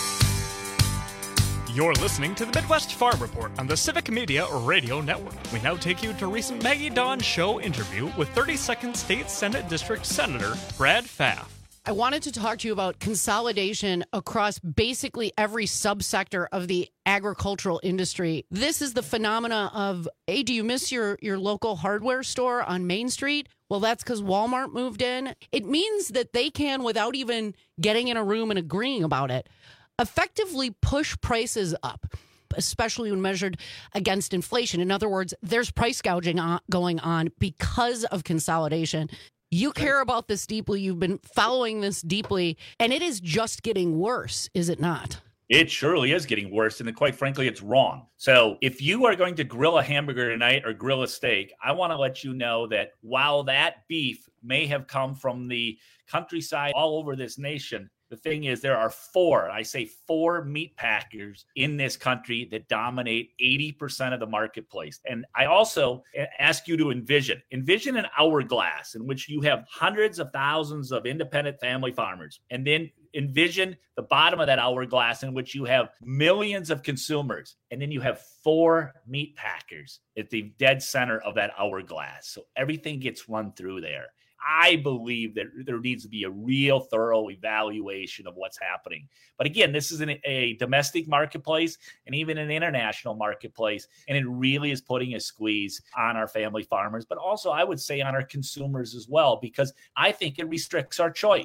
You're listening to the Midwest Farm Report on the Civic Media Radio Network. We now take you to a recent Maggie Dawn Show interview with thirty-second State Senate District Senator Brad Pfaff. I wanted to talk to you about consolidation across basically every subsector of the agricultural industry. This is the phenomena of, hey, do you miss your, your local hardware store on Main Street? Well, that's because Walmart moved in. It means that they can, without even getting in a room and agreeing about it, effectively push prices up, especially when measured against inflation. In other words, there's price gouging on, going on because of consolidation. You care about this deeply. You've been following this deeply, and it is just getting worse, is it not? It surely is getting worse, and quite frankly, it's wrong. So if you are going to grill a hamburger tonight or grill a steak, I want to let you know that while that beef may have come from the countryside all over this nation, the thing is there are four, I say four meat packers in this country that dominate eighty percent of the marketplace. And I also ask you to envision, envision an hourglass in which you have hundreds of thousands of independent family farmers. And then envision the bottom of that hourglass in which you have millions of consumers. And then you have four meat packers at the dead center of that hourglass. So everything gets run through there. I believe that there needs to be a real thorough evaluation of what's happening. But again, this is an, a domestic marketplace and even an international marketplace, and it really is putting a squeeze on our family farmers, but also I would say on our consumers as well, because I think it restricts our choice.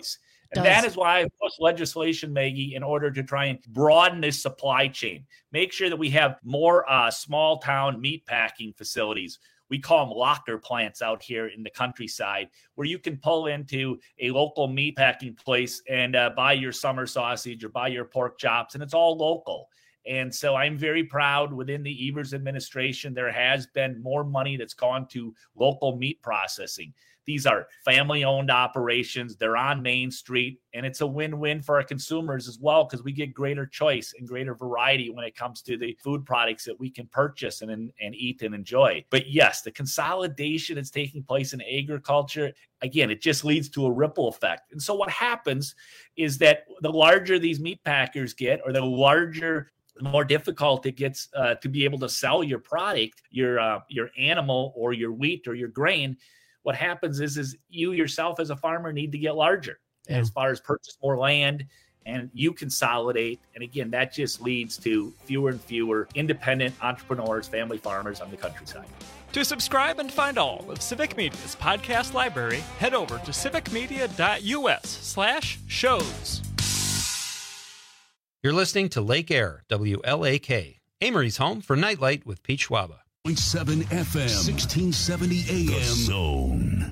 And Does. that is why I pushed legislation, Maggie, in order to try and broaden this supply chain. Make sure that we have more uh, small town meat packing facilities. We call them locker plants out here in the countryside, where you can pull into a local meat packing place and uh, buy your summer sausage or buy your pork chops, and it's all local. And so I'm very proud within the Evers administration, there has been more money that's gone to local meat processing. These are family-owned operations. They're on Main Street, and it's a win-win for our consumers as well, because we get greater choice and greater variety when it comes to the food products that we can purchase and, and, and eat and enjoy. But yes, the consolidation that's taking place in agriculture, again, it just leads to a ripple effect. And so what happens is that the larger these meat packers get, or the larger the more difficult it gets uh, to be able to sell your product, your uh, your animal or your wheat or your grain, what happens is, is you yourself as a farmer need to get larger yeah. as far as purchase more land, and you consolidate. And again, that just leads to fewer and fewer independent entrepreneurs, family farmers on the countryside. To subscribe and find all of Civic Media's podcast library, head over to civicmedia.us slash shows. You're listening to Lake Air, W L A K, Amory's home for Nightlight with Pete Schwaba. point seven F M, sixteen seventy A M. The Zone.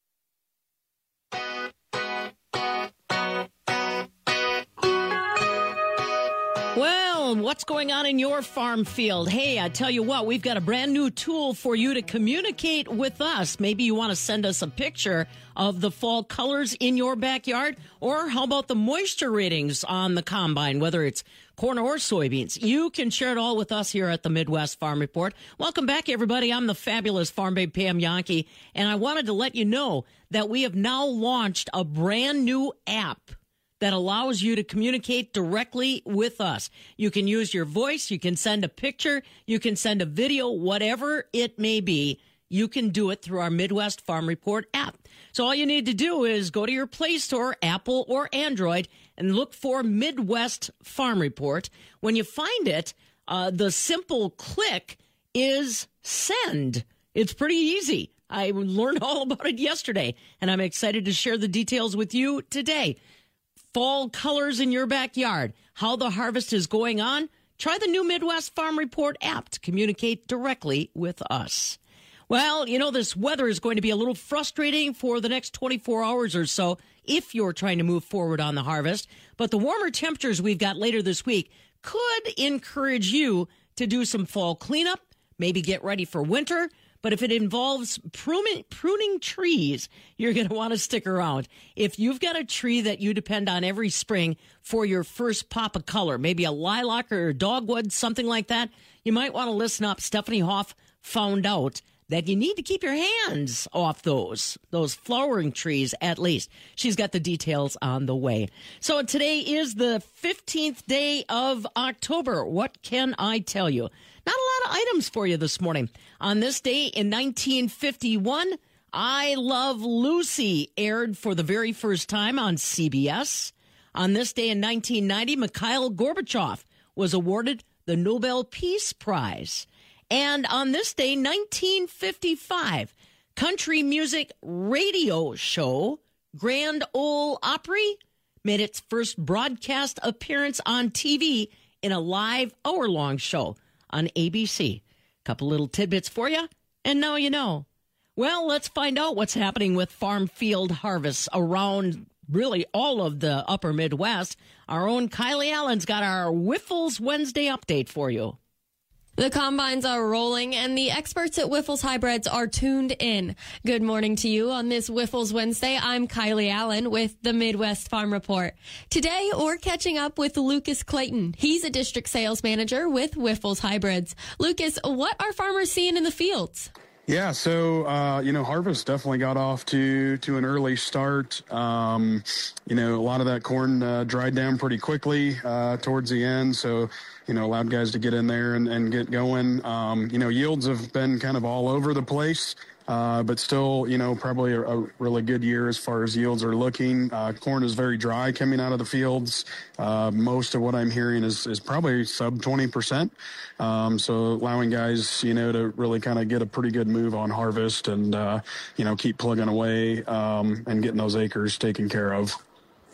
Well, what's going on in your farm field? Hey, I tell you what, we've got a brand new tool for you to communicate with us. Maybe you want to send us a picture of the fall colors in your backyard, or how about the moisture ratings on the combine, whether it's corn or soybeans? You can share it all with us here at the Midwest Farm Report. Welcome back, everybody. I'm the fabulous Farm Babe Pam Yankee, and I wanted to let you know that we have now launched a brand new app that allows you to communicate directly with us. You can use your voice, you can send a picture, you can send a video, whatever it may be. You can do it through our Midwest Farm Report app. So all you need to do is go to your Play Store, Apple or Android, and look for Midwest Farm Report. When you find it, uh, the simple click is send. It's pretty easy. I learned all about it yesterday, and I'm excited to share the details with you today. Fall colors in your backyard, how the harvest is going on. Try the new Midwest Farm Report app to communicate directly with us. Well, you know, this weather is going to be a little frustrating for the next twenty-four hours or so if you're trying to move forward on the harvest. But the warmer temperatures we've got later this week could encourage you to do some fall cleanup, maybe get ready for winter. But if it involves pruning, pruning trees, you're going to want to stick around. If you've got a tree that you depend on every spring for your first pop of color, maybe a lilac or a dogwood, something like that, you might want to listen up. Stephanie Hoff found out that you need to keep your hands off those, those flowering trees at least. She's got the details on the way. So today is the fifteenth day of October. What can I tell you? Not a lot of items for you this morning. On this day in nineteen fifty-one, I Love Lucy aired for the very first time on C B S. On this day in nineteen ninety, Mikhail Gorbachev was awarded the Nobel Peace Prize. And on this day, nineteen fifty-five, country music radio show Grand Ole Opry made its first broadcast appearance on T V in a live hour-long show on A B C. Couple little tidbits for you, and now you know. Well, let's find out what's happening with farm field harvests around really all of the upper Midwest. Our own Kylie Allen's got our Wiffles Wednesday update for you. The combines are rolling, and the experts at Wiffles Hybrids are tuned in. Good morning to you on this Wiffles Wednesday. I'm Kylie Allen with the Midwest Farm Report. Today, we're catching up with Lucas Clayton. He's a district sales manager with Wiffles Hybrids. Lucas, what are farmers seeing in the fields? Yeah, so, uh, you know, harvest definitely got off to, to an early start. Um, you know, a lot of that corn uh, dried down pretty quickly uh, towards the end, so, you know, allowed guys to get in there and, and get going. Um, you know, yields have been kind of all over the place. Uh, but still, you know, probably a, a really good year as far as yields are looking. Uh, corn is very dry coming out of the fields. Uh, most of what I'm hearing is, is probably sub twenty percent. Um, so allowing guys, you know, to really kind of get a pretty good move on harvest and, uh, you know, keep plugging away um, and getting those acres taken care of.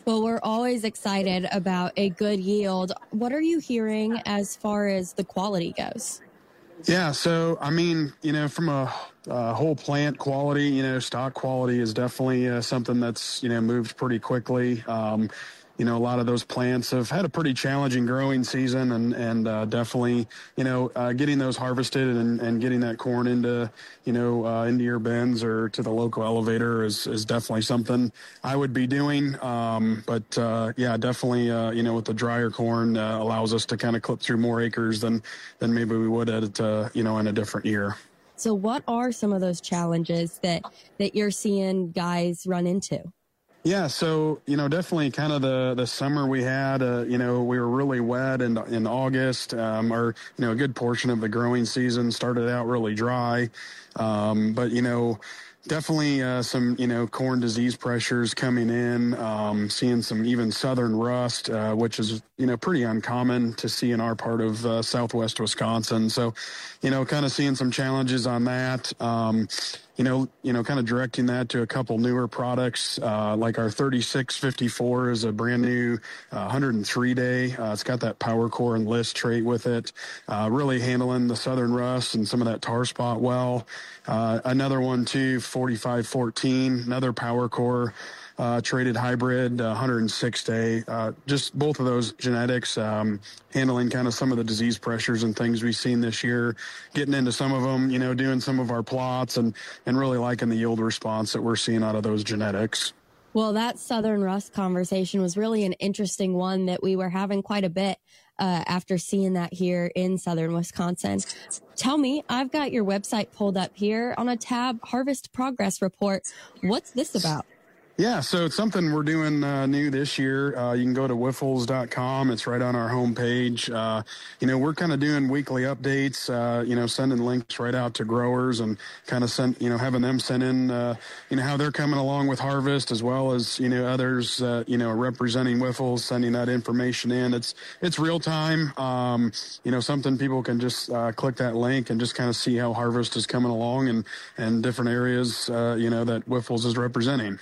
Well, we're always excited about a good yield. What are you hearing as far as the quality goes? Yeah, so, I mean, you know, from a, a whole plant quality, you know, stock quality is definitely uh, something that's, you know, moved pretty quickly. Um, you know, a lot of those plants have had a pretty challenging growing season, and, and uh, definitely, you know, uh, getting those harvested and, and getting that corn into, you know, uh, into your bins or to the local elevator is, is definitely something I would be doing. Um, but, uh, yeah, definitely, uh, you know, with the drier corn uh, allows us to kind of clip through more acres than, than maybe we would at, uh, you know, in a different year. So what are some of those challenges that, that you're seeing guys run into? Yeah, so, you know, definitely kind of the, the summer we had, uh, you know, we were really wet in, in August. Um, or, you know, a good portion of the growing season started out really dry. Um, but, you know, definitely uh, some, you know, corn disease pressures coming in, um, seeing some even southern rust, uh, which is, you know, pretty uncommon to see in our part of uh, southwest Wisconsin. So, you know, kind of seeing some challenges on that. Um, you know, you know, kind of directing that to a couple newer products, uh, like our thirty-six fifty-four is a brand new uh, one hundred three day. Uh, it's got that power core and list trait with it, uh, really handling the southern rust and some of that tar spot well. Uh, another one too, forty-five fourteen, another power core. Uh, traded hybrid, uh, one hundred six day, uh, just both of those genetics, um, handling kind of some of the disease pressures and things we've seen this year, getting into some of them, you know, doing some of our plots and, and really liking the yield response that we're seeing out of those genetics. Well, that Southern Rust conversation was really an interesting one that we were having quite a bit uh, after seeing that here in Southern Wisconsin. Tell me, I've got your website pulled up here on a tab, Harvest Progress Report. What's this about? Yeah, so it's something we're doing uh, new this year. Uh, you can go to wiffles dot com. It's right on our homepage. Uh, you know, we're kind of doing weekly updates, uh, you know, sending links right out to growers and kind of send, you know, having them send in, uh, you know, how they're coming along with harvest, as well as, you know, others, uh, you know, representing Wiffles, sending that information in. It's, it's real time. Um, you know, something people can just uh, click that link and just kind of see how harvest is coming along and, and different areas, uh, you know, that Wiffles is representing.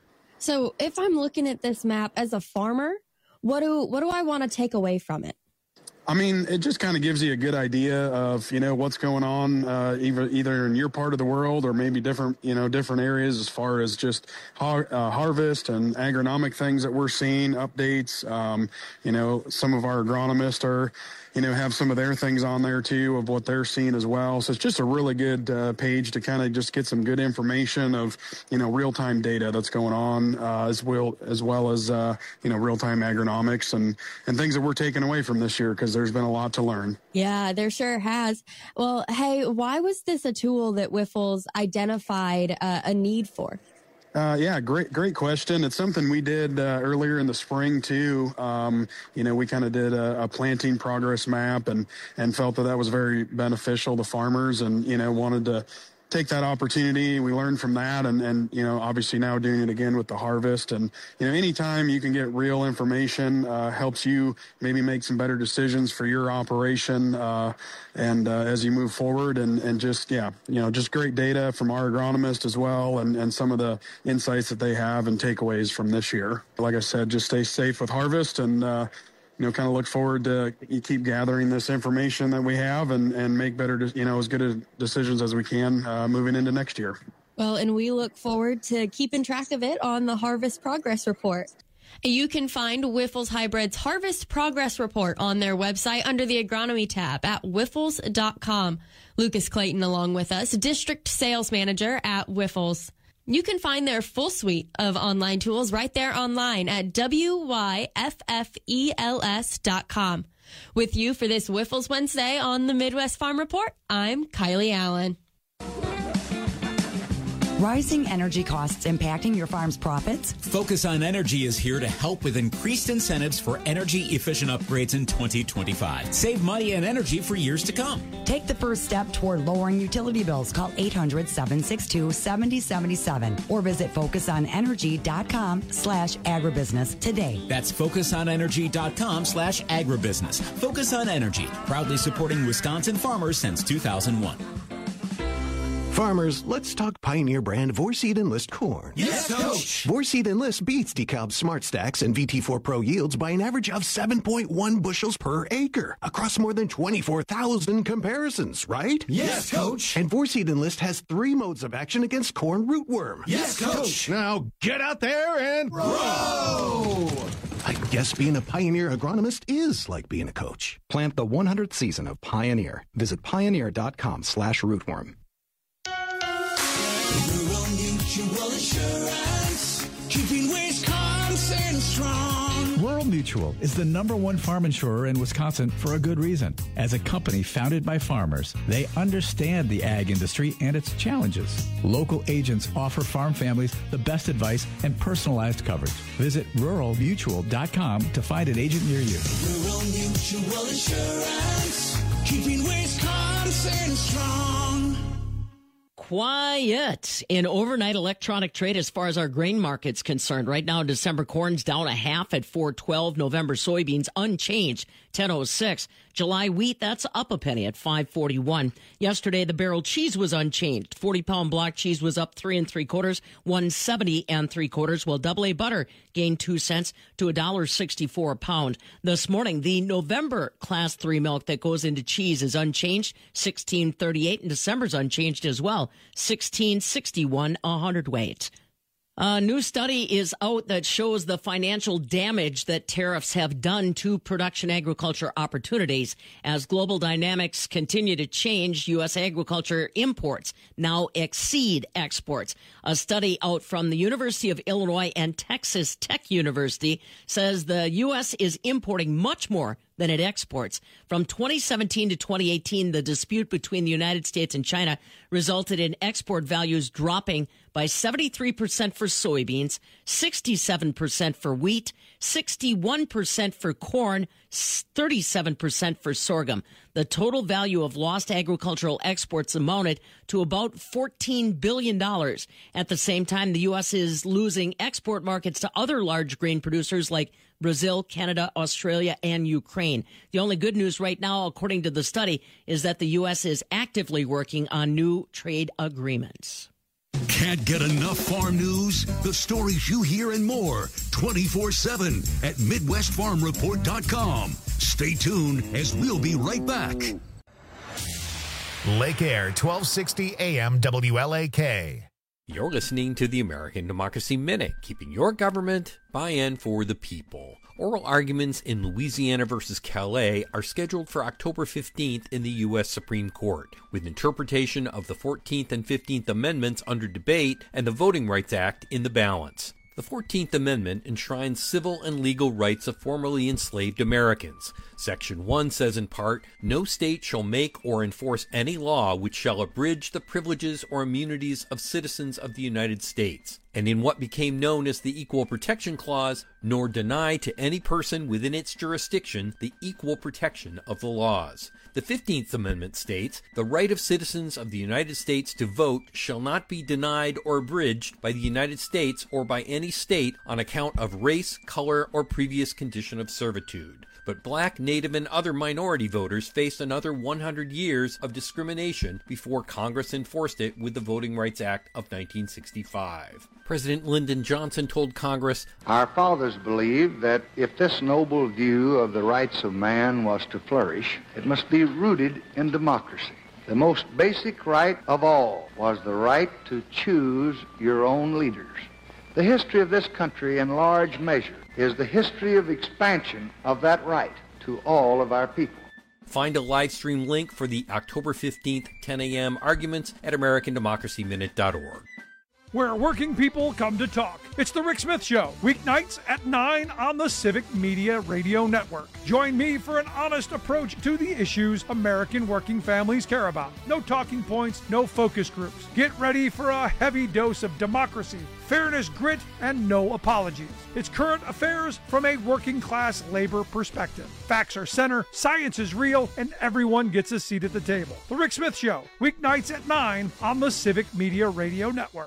So if I'm looking at this map as a farmer, what do what do I want to take away from it? I mean, it just kind of gives you a good idea of, you know, what's going on, uh, either either in your part of the world or maybe different, you know, different areas as far as just har- uh, harvest and agronomic things that we're seeing, updates. Um, you know, some of our agronomists are, you know, have some of their things on there too of what they're seeing as well. So it's just a really good uh, page to kind of just get some good information of, you know, real-time data that's going on, uh, as well as well as, uh, you know, real-time agronomics and, and things that we're taking away from this year, because there's been a lot to learn. Yeah, there sure has. Well, hey, why was this a tool that Wiffles identified uh, a need for? Uh, yeah, great, great question. It's something we did uh, earlier in the spring too. Um, you know, we kind of did a, a planting progress map and, and felt that that was very beneficial to farmers, and, you know, wanted to take that opportunity. We learned from that, and, and, you know, obviously now doing it again with the harvest. And, you know, anytime you can get real information, uh, helps you maybe make some better decisions for your operation, uh, and, uh, as you move forward, and, and just, yeah, you know, just great data from our agronomist as well, and, and some of the insights that they have and takeaways from this year. Like I said, just stay safe with harvest, and, uh, you know, kind of look forward to keep gathering this information that we have and, and make better, you know, as good a decisions as we can uh, moving into next year. Well, and we look forward to keeping track of it on the Harvest Progress Report. You can find Wiffles Hybrid's Harvest Progress Report on their website under the Agronomy tab at wiffles dot com. Lucas Clayton along with us, District Sales Manager at Wiffles. You can find their full suite of online tools right there online at W Y F F E L S dot com. With you for this Wiffles Wednesday on the Midwest Farm Report, I'm Kylie Allen. Rising energy costs impacting your farm's profits? Focus on Energy is here to help with increased incentives for energy-efficient upgrades in twenty twenty-five. Save money and energy for years to come. Take the first step toward lowering utility bills. Call eight hundred, seven six two, seven zero seven seven or visit focus on energy dot com slash agribusiness today. That's focus on energy dot com slash agribusiness. Focus on Energy, proudly supporting Wisconsin farmers since two thousand one. Farmers, let's talk Pioneer brand Vorseed Enlist corn. Yes, Coach! Vorseed Enlist beats DeKalb Smart Stacks and V T four Pro yields by an average of seven point one bushels per acre across more than twenty-four thousand comparisons, right? Yes, Coach! And Vorseed Enlist has three modes of action against corn rootworm. Yes, Coach! Now get out there and grow! I guess being a Pioneer agronomist is like being a coach. Plant the one hundredth season of Pioneer. Visit pioneer.com slash rootworm. Rural Mutual Insurance, keeping Wisconsin strong. Rural Mutual is the number one farm insurer in Wisconsin for a good reason. As a company founded by farmers, they understand the ag industry and its challenges. Local agents offer farm families the best advice and personalized coverage. Visit rural mutual dot com to find an agent near you. Rural Mutual Insurance, keeping Wisconsin strong. Quiet in overnight electronic trade as far as our grain market's concerned. Right now, December corn's down a half at four twelve. November soybeans unchanged, ten oh six. July wheat, that's up a penny at five forty-one. Yesterday, the barrel cheese was unchanged. forty pound block cheese was up three and three quarters, one seventy and three quarters, while double A butter gained two cents to one dollar sixty-four a pound. This morning, the November class three milk that goes into cheese is unchanged, sixteen thirty-eight, and December's unchanged as well, sixteen sixty-one a hundredweight. A new study is out that shows the financial damage that tariffs have done to production agriculture opportunities. As global dynamics continue to change, U S agriculture imports now exceed exports. A study out from the University of Illinois and Texas Tech University says the U S is importing much more than it exports. From twenty seventeen to twenty eighteen, the dispute between the United States and China resulted in export values dropping by seventy-three percent for soybeans, sixty-seven percent for wheat, sixty-one percent for corn, thirty-seven percent for sorghum. The total value of lost agricultural exports amounted to about fourteen billion dollars. At the same time, the U S is losing export markets to other large grain producers like Brazil, Canada, Australia, and Ukraine. The only good news right now, according to the study, is that the U S is actively working on new trade agreements. Can't get enough farm news? The stories you hear and more twenty-four seven at Midwest Farm Report dot com. Stay tuned as we'll be right back. Lake Air, twelve sixty A M W L A K. You're listening to the American Democracy Minute, keeping your government by and for the people. Oral arguments in Louisiana versus Calais are scheduled for October fifteenth in the U S Supreme Court, with interpretation of the fourteenth and fifteenth Amendments under debate and the Voting Rights Act in the balance. The fourteenth Amendment enshrines civil and legal rights of formerly enslaved Americans. Section one says in part, no state shall make or enforce any law which shall abridge the privileges or immunities of citizens of the United States, and in what became known as the Equal Protection Clause, nor deny to any person within its jurisdiction the equal protection of the laws. The fifteenth Amendment states, the right of citizens of the United States to vote shall not be denied or abridged by the United States or by any state on account of race, color, or previous condition of servitude. But black, native, and other minority voters faced another one hundred years of discrimination before Congress enforced it with the Voting Rights Act of nineteen sixty-five. President Lyndon Johnson told Congress, our fathers believed that if this noble view of the rights of man was to flourish, it must be rooted in democracy. The most basic right of all was the right to choose your own leaders. The history of this country, in large measure, is the history of expansion of that right to all of our people. Find a live stream link for the October fifteenth, ten a.m. arguments at American Democracy Minute dot org. Where working people come to talk. It's the Rick Smith Show, weeknights at nine on the Civic Media Radio Network. Join me for an honest approach to the issues American working families care about. No talking points, no focus groups. Get ready for a heavy dose of democracy, fairness, grit, and no apologies. It's current affairs from a working class labor perspective. Facts are center, science is real, and everyone gets a seat at the table. The Rick Smith Show, weeknights at nine on the Civic Media Radio Network.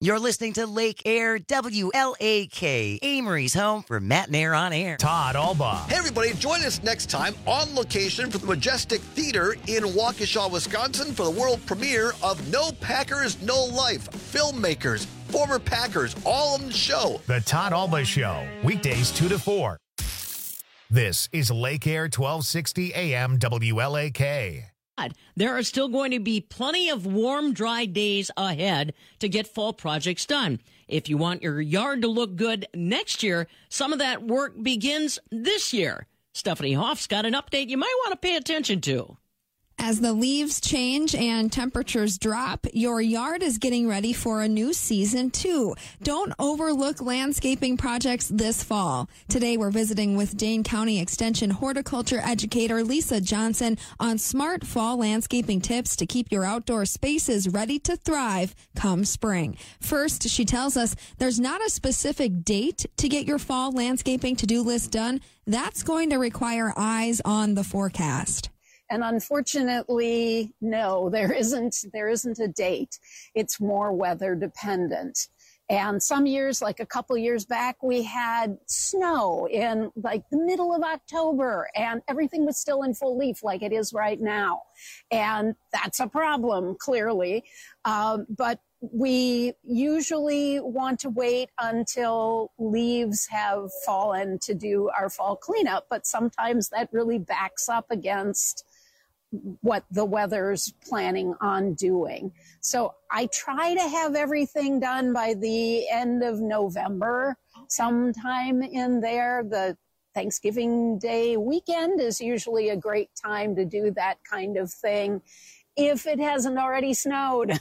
You're listening to Lake Air, W L A K, Amory's home for Matt and Air on Air. Todd Alba. Hey, everybody, join us next time on location for the Majestic Theater in Waukesha, Wisconsin for the world premiere of No Packers, No Life. Filmmakers, former Packers, all on the show. The Todd Alba Show, weekdays two to four. This is Lake Air twelve sixty A M W L A K. There are still going to be plenty of warm, dry days ahead to get fall projects done. If you want your yard to look good next year, some of that work begins this year. Stephanie Hoff's got an update you might want to pay attention to. As the leaves change and temperatures drop, your yard is getting ready for a new season, too. Don't overlook landscaping projects this fall. Today, we're visiting with Dane County Extension horticulture educator Lisa Johnson on smart fall landscaping tips to keep your outdoor spaces ready to thrive come spring. First, she tells us there's not a specific date to get your fall landscaping to-do list done. That's going to require eyes on the forecast. And unfortunately, no, there isn't, there isn't a date. It's more weather dependent. And some years, like a couple years back, we had snow in like the middle of October and everything was still in full leaf like it is right now. And that's a problem, clearly. Um, but we usually want to wait until leaves have fallen to do our fall cleanup. But sometimes that really backs up against what the weather's planning on doing. So I try to have everything done by the end of November, sometime in there. The Thanksgiving Day weekend is usually a great time to do that kind of thing if it hasn't already snowed.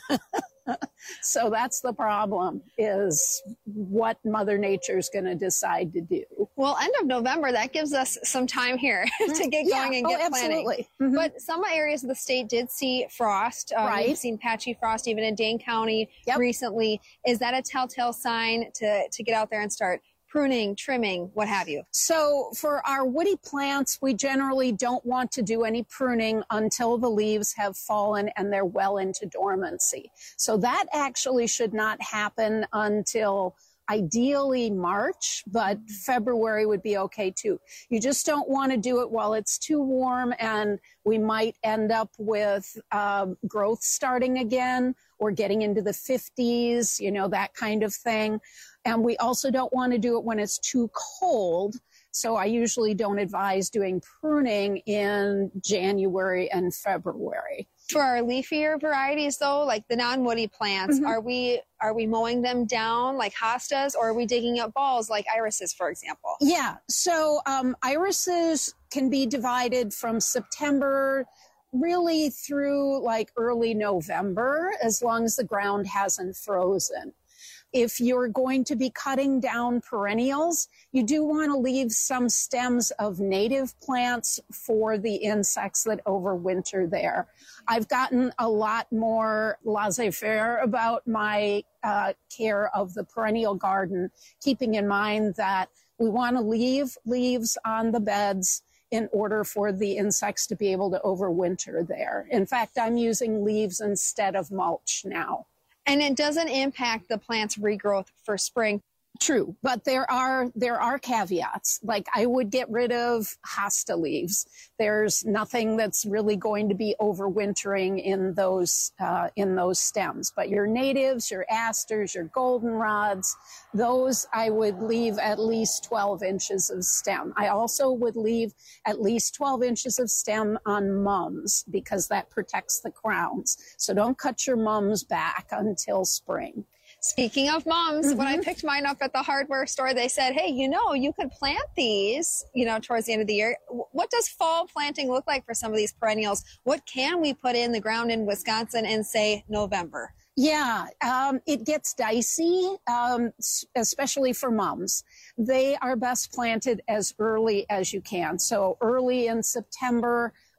So that's the problem, is what Mother Nature's going to decide to do. Well, end of November, that gives us some time here to get Yeah. going and Oh, get absolutely. planning. But some areas of the state did see frost. Um, Right. We've seen patchy frost even in Dane County recently. Is that a telltale sign to, to get out there and start pruning, trimming, what have you? So for our woody plants, we generally don't want to do any pruning until the leaves have fallen and they're well into dormancy. So that actually should not happen until ideally March, but February would be okay too. You just don't want to do it while it's too warm and we might end up with um, growth starting again or getting into the fifties, you know, that kind of thing. And we also don't want to do it when it's too cold. So I usually don't advise doing pruning in January and February. For our leafier varieties, though, like the non-woody plants, Mhm. are we are we mowing them down like hostas, or are we digging up balls like irises, for example? Yeah. So um, irises can be divided from September really through like early November, as long as the ground hasn't frozen. If you're going to be cutting down perennials, you do want to leave some stems of native plants for the insects that overwinter there. I've gotten a lot more laissez-faire about my uh, care of the perennial garden, keeping in mind that we want to leave leaves on the beds in order for the insects to be able to overwinter there. In fact, I'm using leaves instead of mulch now. And it doesn't impact the plant's regrowth for spring. True, but there are there are caveats. Like I would get rid of hosta leaves. There's nothing that's really going to be overwintering in those uh, in those stems. But your natives, your asters, your goldenrods, those I would leave at least twelve inches of stem. I also would leave at least twelve inches of stem on mums because that protects the crowns. So don't cut your mums back until spring. Speaking of mums, Mm-hmm. when I picked mine up at the hardware store, they said, hey, you know, you could plant these, you know, towards the end of the year. What does fall planting look like for some of these perennials? What can we put in the ground in Wisconsin in, say, November? Yeah, um, it gets dicey, um, especially for mums. They are best planted as early as you can. So early in September,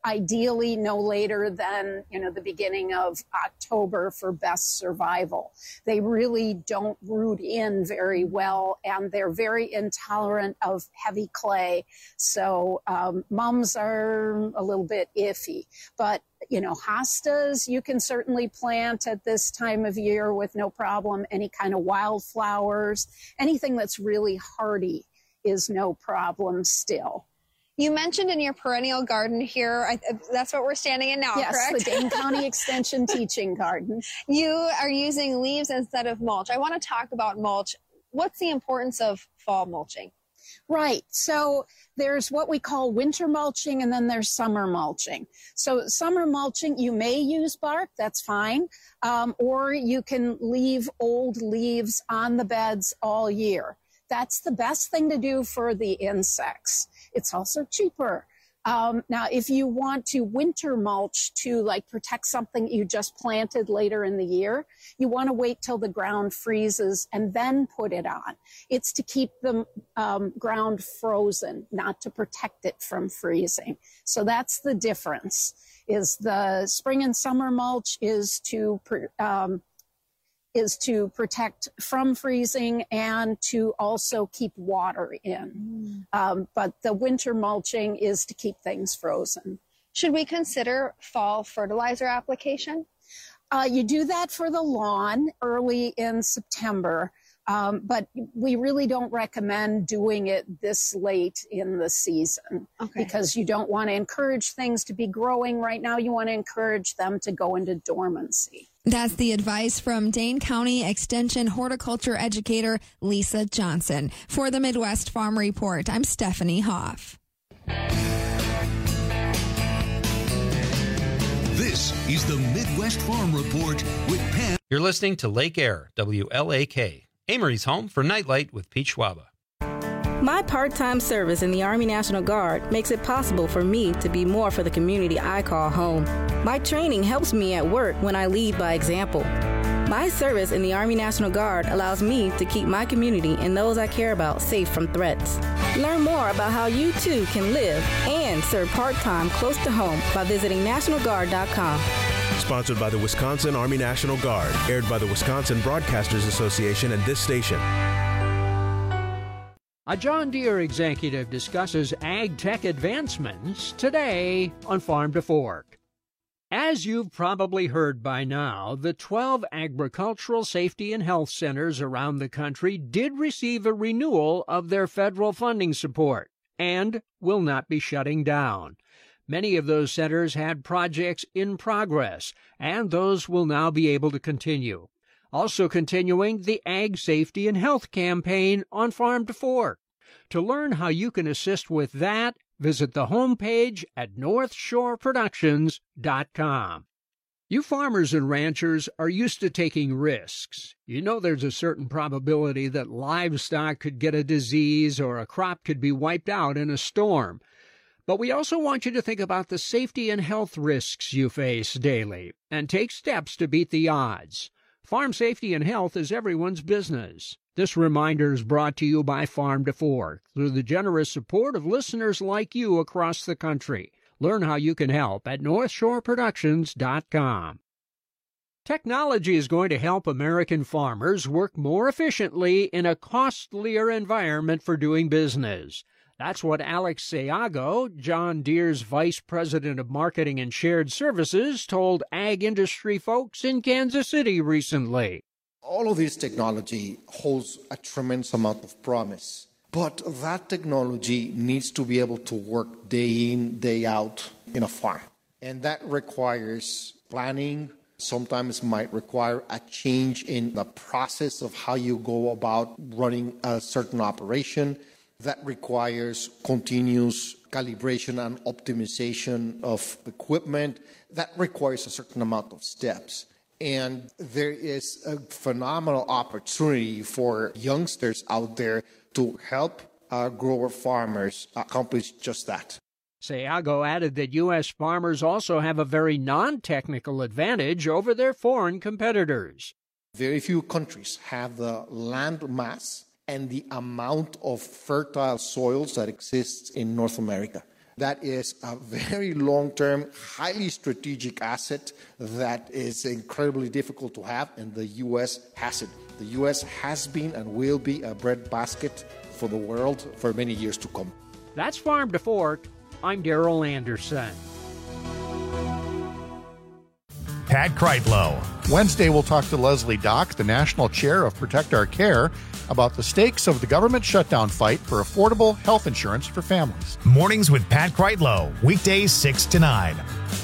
ideally no later than, you know, the beginning of October for best survival. They really don't root in very well, and they're very intolerant of heavy clay. So um, mums are a little bit iffy. But, you know, hostas you can certainly plant at this time of year with no problem. Any kind of wildflowers, anything that's really hardy is no problem still. You mentioned in your perennial garden here, I, that's what we're standing in now, yes, correct? Yes, the Dane County Extension Teaching Garden. You are using leaves instead of mulch. I want to talk about mulch. What's the importance of fall mulching? Right. So there's what we call winter mulching, and then there's summer mulching. So summer mulching, you may use bark, that's fine, um, or you can leave old leaves on the beds all year. That's the best thing to do for the insects. It's also cheaper. Um, now, if you want to winter mulch to like protect something you just planted later in the year, you want to wait till the ground freezes and then put it on. It's to keep the um, ground frozen, not to protect it from freezing. So that's the difference. Is the spring and summer mulch is to um, is to protect from freezing and to also keep water in. Mm. Um, but the winter mulching is to keep things frozen. Should we consider fall fertilizer application? Uh, you do that for the lawn early in September, um, but we really don't recommend doing it this late in the season. Okay. Because you don't want to encourage things to be growing right now. You want to encourage them to go into dormancy. That's the advice from Dane County Extension horticulture educator Lisa Johnson. For the Midwest Farm Report, I'm Stephanie Hoff. This is the Midwest Farm Report with Pam. You're listening to Lake Air, W L A K, Amory's home for Nightlight with Pete Schwaba. My part-time service in the Army National Guard makes it possible for me to be more for the community I call home. My training helps me at work when I lead by example. My service in the Army National Guard allows me to keep my community and those I care about safe from threats. Learn more about how you too can live and serve part-time close to home by visiting national guard dot com. Sponsored by the Wisconsin Army National Guard, aired by the Wisconsin Broadcasters Association and this station. A John Deere executive discusses ag tech advancements today on Farm to Fork. As you've probably heard by now, the twelve agricultural safety and health centers around the country did receive a renewal of their federal funding support and will not be shutting down. Many of those centers had projects in progress, and those will now be able to continue. Also continuing the Ag Safety and Health campaign on Farm to Fork. To learn how you can assist with that, visit the homepage at north shore productions dot com. You farmers and ranchers are used to taking risks. You know there's a certain probability that livestock could get a disease or a crop could be wiped out in a storm. But we also want you to think about the safety and health risks you face daily and take steps to beat the odds. Farm safety and health is everyone's business. This reminder is brought to you by Farm to Fork through the generous support of listeners like you across the country. Learn how you can help at north shore productions dot com. Technology is going to help American farmers work more efficiently in a costlier environment for doing business. That's what Alex Sayago, John Deere's Vice President of Marketing and Shared Services, told ag industry folks in Kansas City recently. All of this technology holds a tremendous amount of promise, but that technology needs to be able to work day in, day out in a farm. And that requires planning. Sometimes might require a change in the process of how you go about running a certain operation. That requires continuous calibration and optimization of equipment. That requires a certain amount of steps. And there is a phenomenal opportunity for youngsters out there to help uh, grower farmers accomplish just that. Sayago added that U S farmers also have a very non-technical advantage over their foreign competitors. Very few countries have the land mass and the amount of fertile soils that exists in North America. That is a very long-term, highly strategic asset that is incredibly difficult to have, and the U S has it. The U S has been and will be a breadbasket for the world for many years to come. That's Farm to Fork. I'm Darrell Anderson. Pat Kreitlow. Wednesday, we'll talk to Leslie Dock, the National Chair of Protect Our Care, about the stakes of the government shutdown fight for affordable health insurance for families. Mornings with Pat Kreitlow, weekdays six to nine.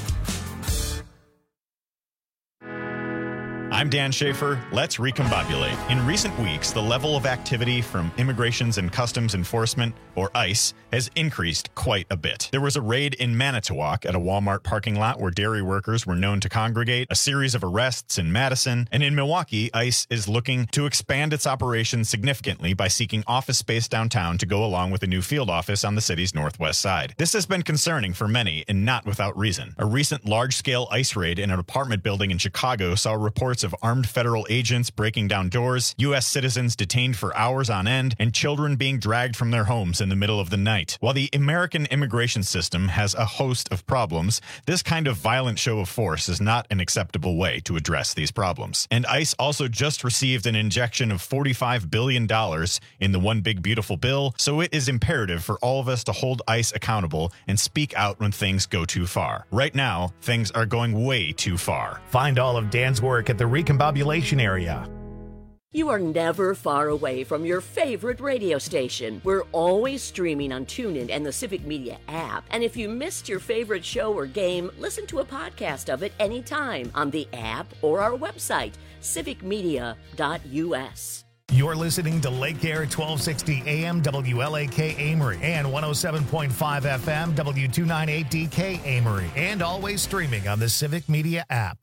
I'm Dan Schaefer. Let's recombobulate. In recent weeks, the level of activity from Immigrations and Customs Enforcement, or ICE, has increased quite a bit. There was a raid in Manitowoc at a Walmart parking lot where dairy workers were known to congregate, a series of arrests in Madison, and in Milwaukee, ICE is looking to expand its operations significantly by seeking office space downtown to go along with a new field office on the city's northwest side. This has been concerning for many, and not without reason. A recent large-scale ICE raid in an apartment building in Chicago saw reports of armed federal agents breaking down doors, U S citizens detained for hours on end, and children being dragged from their homes in the middle of the night. While the American immigration system has a host of problems, this kind of violent show of force is not an acceptable way to address these problems. And ICE also just received an injection of forty-five billion dollars in the One Big Beautiful Bill, so it is imperative for all of us to hold ICE accountable and speak out when things go too far. Right now, things are going way too far. Find all of Dan's work at the Recombobulation area. You are never far away from your favorite radio station. We're always streaming on TuneIn and the Civic Media app. And if you missed your favorite show or game, listen to a podcast of it anytime on the app or our website, civic media dot u s. You're listening to Lake Air twelve sixty A M W L A K Amory and one oh seven point five F M W two ninety-eight D K Amory, and always streaming on the Civic Media app.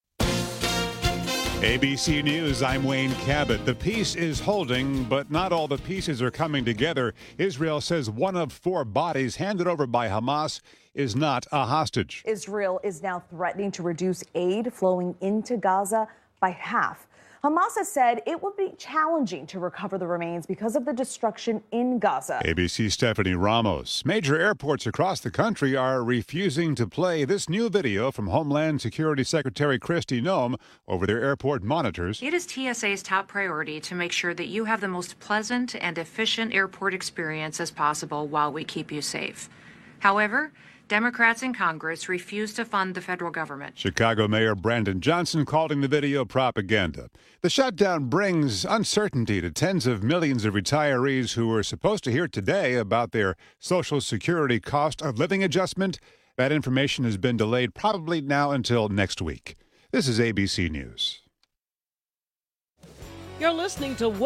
A B C News, I'm Wayne Cabot. The peace is holding, but not all the pieces are coming together. Israel says one of four bodies handed over by Hamas is not a hostage. Israel is now threatening to reduce aid flowing into Gaza by half. Hamas has said it would be challenging to recover the remains because of the destruction in Gaza. A B C's Stephanie Ramos. Major airports across the country are refusing to play this new video from Homeland Security Secretary Kristi Noem over their airport monitors. It is T S A's top priority to make sure that you have the most pleasant and efficient airport experience as possible while we keep you safe. However, Democrats in Congress refuse to fund the federal government. Chicago Mayor Brandon Johnson calling the video propaganda. The shutdown brings uncertainty to tens of millions of retirees who were supposed to hear today about their Social Security cost of living adjustment. That information has been delayed probably now until next week. This is A B C News. You're listening to What